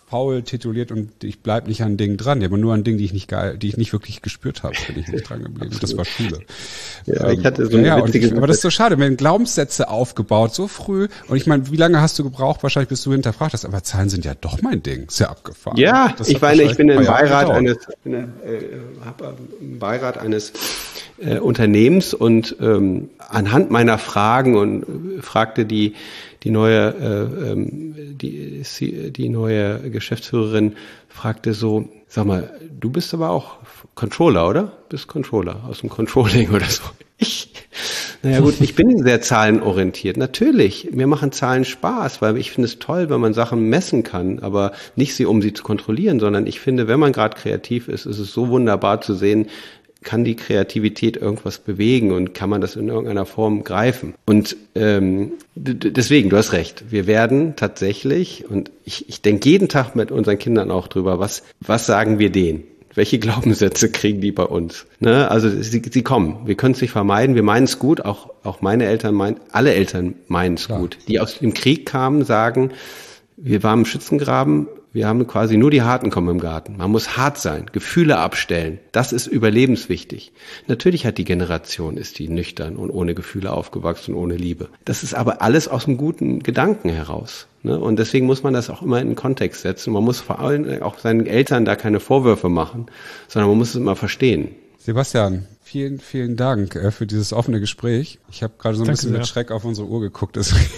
faul tituliert und ich bleib nicht an Dingen dran, aber nur an Dingen, die ich nicht geil, die ich nicht wirklich gespürt habe, bin ich nicht dran geblieben. Das war Schule. Ja, ähm, ich hatte so eine ja, witzige ich, aber das ist so schade, wir haben Glaubenssätze aufgebaut, so früh. Und ich meine, wie lange hast du gebraucht, wahrscheinlich, bis du hinterfragt hast, aber Zahlen sind ja doch mein Ding. Ist ja abgefahren. Ja, das ich meine, ich bin im Beirat eines, bin, äh, hab im Beirat eines äh, Unternehmens und ähm, anhand meiner Fragen und äh, fragte die die neue äh, ähm, die die neue Geschäftsführerin fragte so, sag mal, du bist aber auch Controller, oder? Bist Controller aus dem Controlling oder so. Ich Naja gut, ich bin sehr zahlenorientiert. Natürlich, mir machen Zahlen Spaß, weil ich finde es toll, wenn man Sachen messen kann, aber nicht sie, um sie zu kontrollieren, sondern ich finde, wenn man gerade kreativ ist, ist es so wunderbar zu sehen, kann die Kreativität irgendwas bewegen und kann man das in irgendeiner Form greifen. Und ähm, d- deswegen, du hast recht, wir werden tatsächlich, und ich, ich denke jeden Tag mit unseren Kindern auch drüber, was, was sagen wir denen? Welche Glaubenssätze kriegen die bei uns? Ne? Also sie, sie kommen. Wir können es nicht vermeiden. Wir meinen es gut. Auch, auch meine Eltern meinen, alle Eltern meinen es gut. Die aus dem Krieg kamen, sagen, wir waren im Schützengraben. Wir haben quasi nur die Harten kommen im Garten. Man muss hart sein, Gefühle abstellen. Das ist überlebenswichtig. Natürlich hat die Generation, ist die nüchtern und ohne Gefühle aufgewachsen und ohne Liebe. Das ist aber alles aus einem guten Gedanken heraus. Ne? Und deswegen muss man das auch immer in den Kontext setzen. Man muss vor allem auch seinen Eltern da keine Vorwürfe machen, sondern man muss es immer verstehen. Sebastian, vielen, vielen Dank äh, für dieses offene Gespräch. Ich habe gerade so ein Danke bisschen sehr. mit Schreck auf unsere Uhr geguckt. Deswegen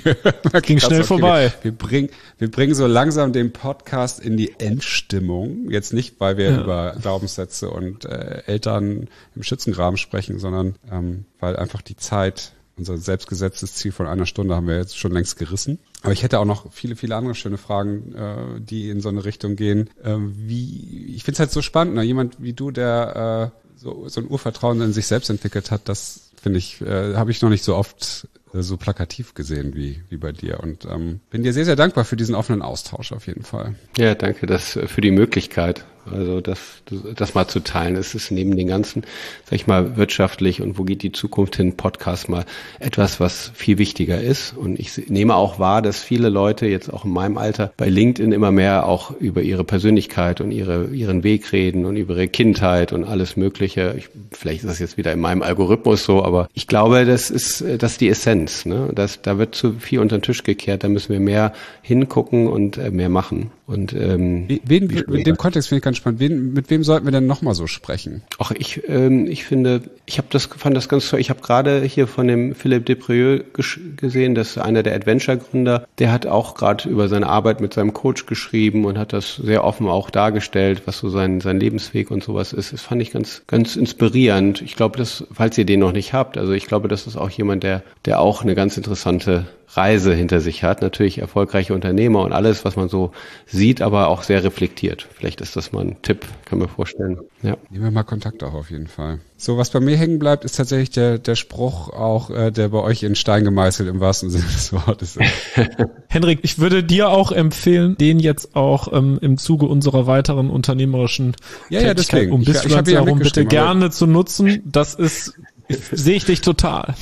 Ging schnell okay, vorbei. Wir, wir, bringen, wir bringen so langsam den Podcast in die Endstimmung. Jetzt nicht, weil wir Ja. über Glaubenssätze und äh, Eltern im Schützengraben sprechen, sondern ähm, weil einfach die Zeit, unser selbstgesetztes Ziel von einer Stunde haben wir jetzt schon längst gerissen. Aber ich hätte auch noch viele, viele andere schöne Fragen, äh, die in so eine Richtung gehen. Äh, wie, ich finde es halt so spannend, ne? Jemand wie du, der äh, so, so ein Urvertrauen in sich selbst entwickelt hat, das finde ich, äh, habe ich noch nicht so oft äh, so plakativ gesehen wie wie bei dir. Und ähm, bin dir sehr, sehr dankbar für diesen offenen Austausch auf jeden Fall. Ja, danke das für die Möglichkeit. Also das, das mal zu teilen. Es ist neben den ganzen, sag ich mal, wirtschaftlich und wo geht die Zukunft hin, Podcast mal etwas, was viel wichtiger ist. Und ich nehme auch wahr, dass viele Leute jetzt auch in meinem Alter bei LinkedIn immer mehr auch über ihre Persönlichkeit und ihre ihren Weg reden und über ihre Kindheit und alles Mögliche. Ich, vielleicht ist das jetzt wieder in meinem Algorithmus so, aber ich glaube, das ist das ist die Essenz. Ne? Das, da wird zu viel unter den Tisch gekehrt. Da müssen wir mehr hingucken und äh, mehr machen. Und ähm, Wen, in dem Kontext finde ich ganz spannend. Wen, mit wem sollten wir denn nochmal so sprechen? Ach, ich ähm, ich finde, ich habe das fand das ganz toll. Ich habe gerade hier von dem Philippe Deprieux gesch- gesehen, das ist einer der Adventure-Gründer. Der hat auch gerade über seine Arbeit mit seinem Coach geschrieben und hat das sehr offen auch dargestellt, was so sein sein Lebensweg und sowas ist. Das fand ich ganz ganz inspirierend. Ich glaube, dass, falls ihr den noch nicht habt, also ich glaube, das ist auch jemand, der der auch eine ganz interessante Reise hinter sich hat. Natürlich erfolgreiche Unternehmer und alles, was man so sieht, aber auch sehr reflektiert. Vielleicht ist das mal ein Tipp, kann mir vorstellen. Ja. Nehmen wir mal Kontakt auch auf jeden Fall. So, was bei mir hängen bleibt, ist tatsächlich der der Spruch auch, äh, der bei euch in Stein gemeißelt im wahrsten Sinne des Wortes ist. Henrik, ich würde dir auch empfehlen, den jetzt auch ähm, im Zuge unserer weiteren unternehmerischen Ja, ja, deswegen. um Ich- ich hab Bisfluencer ja herum bitte mitgeschrieben, aber- gerne zu nutzen. Das ist, sehe ich dich total.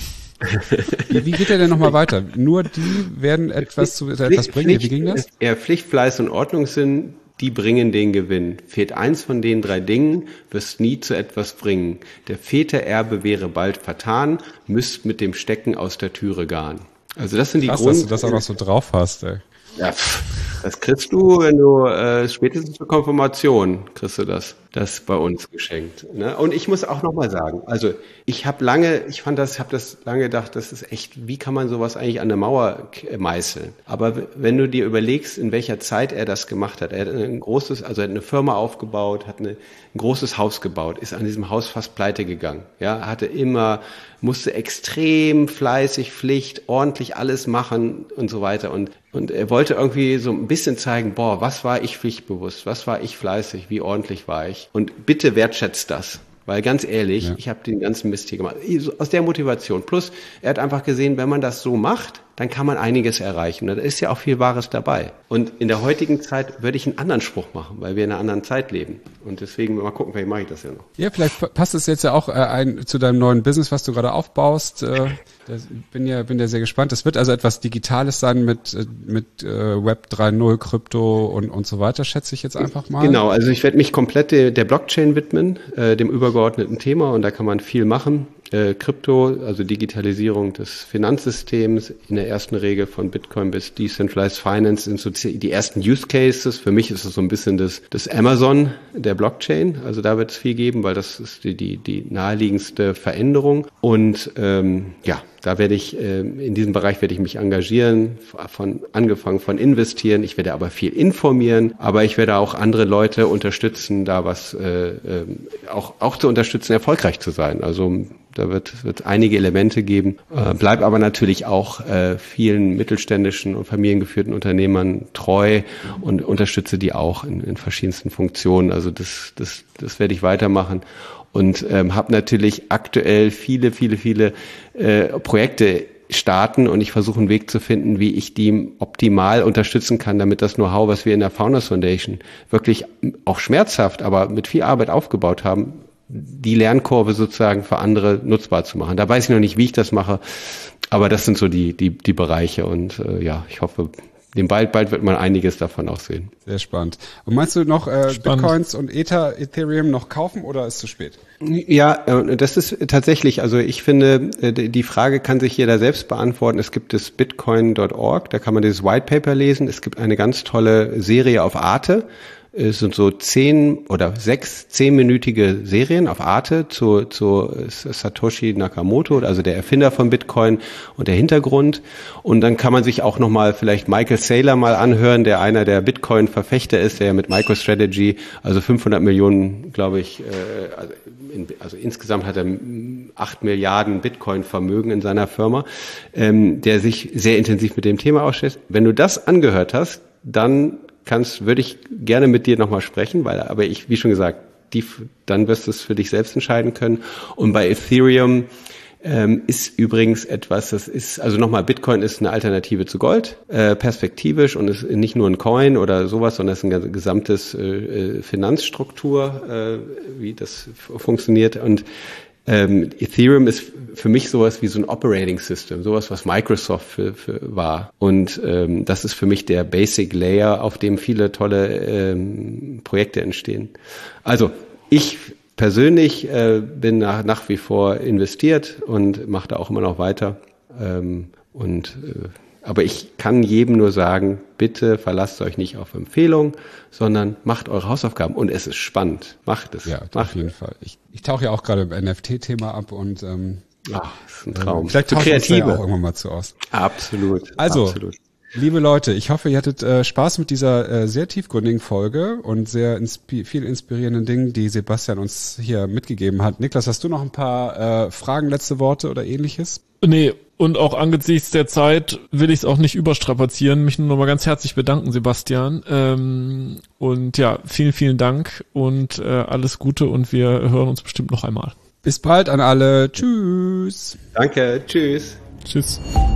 Wie, wie geht der denn nochmal weiter? Nur die werden etwas zu etwas bringen? Wie ging das? Ja, Pflicht, Fleiß und Ordnungssinn, die bringen den Gewinn. Fehlt eins von den drei Dingen, wirst nie zu etwas bringen. Der Vätererbe wäre bald vertan, müsst mit dem Stecken aus der Türe garen. Also das sind die Krass, Grund. dass du das auch noch so drauf hast, ey. Ja, pff, das kriegst du, wenn du äh, spätestens zur Konfirmation kriegst du das, das bei uns geschenkt. Ne? Und ich muss auch nochmal sagen, also ich habe lange, ich fand das, habe das lange gedacht, das ist echt, wie kann man sowas eigentlich an der Mauer k- meißeln? Aber w- wenn du dir überlegst, in welcher Zeit er das gemacht hat, er hat ein großes, also er hat eine Firma aufgebaut, hat eine, ein großes Haus gebaut, ist an diesem Haus fast pleite gegangen. Ja, hatte immer, musste extrem fleißig, Pflicht, ordentlich alles machen und so weiter. Und und er wollte irgendwie so ein bisschen zeigen, boah, was war ich pflichtbewusst, was war ich fleißig, wie ordentlich war ich. Und bitte wertschätzt das. Weil ganz ehrlich, Ja. ich habe den ganzen Mist hier gemacht. Aus der Motivation. Plus, er hat einfach gesehen, wenn man das so macht, dann kann man einiges erreichen. Da ist ja auch viel Wahres dabei. Und in der heutigen Zeit würde ich einen anderen Spruch machen, weil wir in einer anderen Zeit leben. Und deswegen mal gucken, vielleicht mache ich das ja noch. Ja, vielleicht passt es jetzt ja auch äh, ein, zu deinem neuen Business, was du gerade aufbaust. Äh, das, bin ja bin ja sehr gespannt. Es wird also etwas Digitales sein mit mit äh, Web drei Punkt null, Krypto und und so weiter, schätze ich jetzt einfach mal. Genau, also ich werde mich komplett der, der Blockchain widmen, äh, dem übergeordneten Thema, und da kann man viel machen. Äh, Krypto, also Digitalisierung des Finanzsystems, in der ersten Regel von Bitcoin bis Decentralized Finance sind so die ersten Use Cases. Für mich ist es so ein bisschen das, das Amazon der Blockchain. Also da wird es viel geben, weil das ist die, die, die naheliegendste Veränderung. Und ähm, ja, da werde ich, äh, in diesem Bereich werde ich mich engagieren, von angefangen von investieren. Ich werde aber viel informieren, aber ich werde auch andere Leute unterstützen, da was äh, äh, auch, auch zu unterstützen, erfolgreich zu sein. Also da wird wird einige Elemente geben, äh, bleib aber natürlich auch äh, vielen mittelständischen und familiengeführten Unternehmern treu und unterstütze die auch in, in verschiedensten Funktionen. Also das das das werde ich weitermachen. Und ähm, habe natürlich aktuell viele, viele, viele äh, Projekte starten, und ich versuche einen Weg zu finden, wie ich die optimal unterstützen kann, damit das Know-how, was wir in der Founders Foundation wirklich auch schmerzhaft, aber mit viel Arbeit aufgebaut haben, die Lernkurve sozusagen für andere nutzbar zu machen. Da weiß ich noch nicht, wie ich das mache, aber das sind so die die die Bereiche, und äh, ja, ich hoffe, dem bald bald wird man einiges davon auch sehen. Sehr spannend. Und meinst du noch äh, Bitcoins und Ether, Ethereum noch kaufen, oder ist es zu spät? Ja, das ist tatsächlich, also ich finde, die Frage kann sich jeder selbst beantworten. Es gibt das bitcoin Punkt org, da kann man dieses White Paper lesen. Es gibt eine ganz tolle Serie auf Arte. Es sind so zehn oder sechs zehnminütige Serien auf Arte zu, zu Satoshi Nakamoto, also der Erfinder von Bitcoin, und der Hintergrund. Und dann kann man sich auch nochmal vielleicht Michael Saylor mal anhören, der einer der Bitcoin-Verfechter ist, der mit MicroStrategy, also fünfhundert Millionen, glaube ich, äh, also, in, also insgesamt hat er acht Milliarden Bitcoin-Vermögen in seiner Firma, ähm, der sich sehr intensiv mit dem Thema ausstellt. Wenn du das angehört hast, dann kannst, würde ich gerne mit dir nochmal sprechen, weil, aber ich, wie schon gesagt, die, dann wirst du es für dich selbst entscheiden können. Und bei Ethereum ähm, ist übrigens etwas, das ist, also nochmal, Bitcoin ist eine Alternative zu Gold, äh, perspektivisch, und ist nicht nur ein Coin oder sowas, sondern es ist eine gesamtes äh, Finanzstruktur, äh, wie das f- funktioniert. Und Ähm, Ethereum ist für mich sowas wie so ein Operating System, sowas, was Microsoft für, für war. Und ähm, das ist für mich der Basic Layer, auf dem viele tolle ähm, Projekte entstehen. Also ich persönlich äh, bin nach, nach wie vor investiert und mache da auch immer noch weiter. Ähm, und äh, aber ich kann jedem nur sagen, bitte verlasst euch nicht auf Empfehlungen, sondern macht eure Hausaufgaben. Und es ist spannend. Macht es. Ja, macht auf jeden es. Fall. Ich, ich tauche ja auch gerade im N F T-Thema ab, und ähm, ach, das ist ein Traum. Vielleicht tauchen wir uns ja auch irgendwann mal zu aus. Absolut. Also, absolut. Liebe Leute, ich hoffe, ihr hattet äh, Spaß mit dieser äh, sehr tiefgründigen Folge und sehr inspi- viel inspirierenden Dingen, die Sebastian uns hier mitgegeben hat. Niklas, hast du noch ein paar äh, Fragen, letzte Worte oder ähnliches? Nee, und auch angesichts der Zeit will ich es auch nicht überstrapazieren. Mich nur noch mal ganz herzlich bedanken, Sebastian. Ähm, und ja, vielen, vielen Dank und äh, alles Gute, und wir hören uns bestimmt noch einmal. Bis bald an alle. Tschüss. Danke. Tschüss. Tschüss.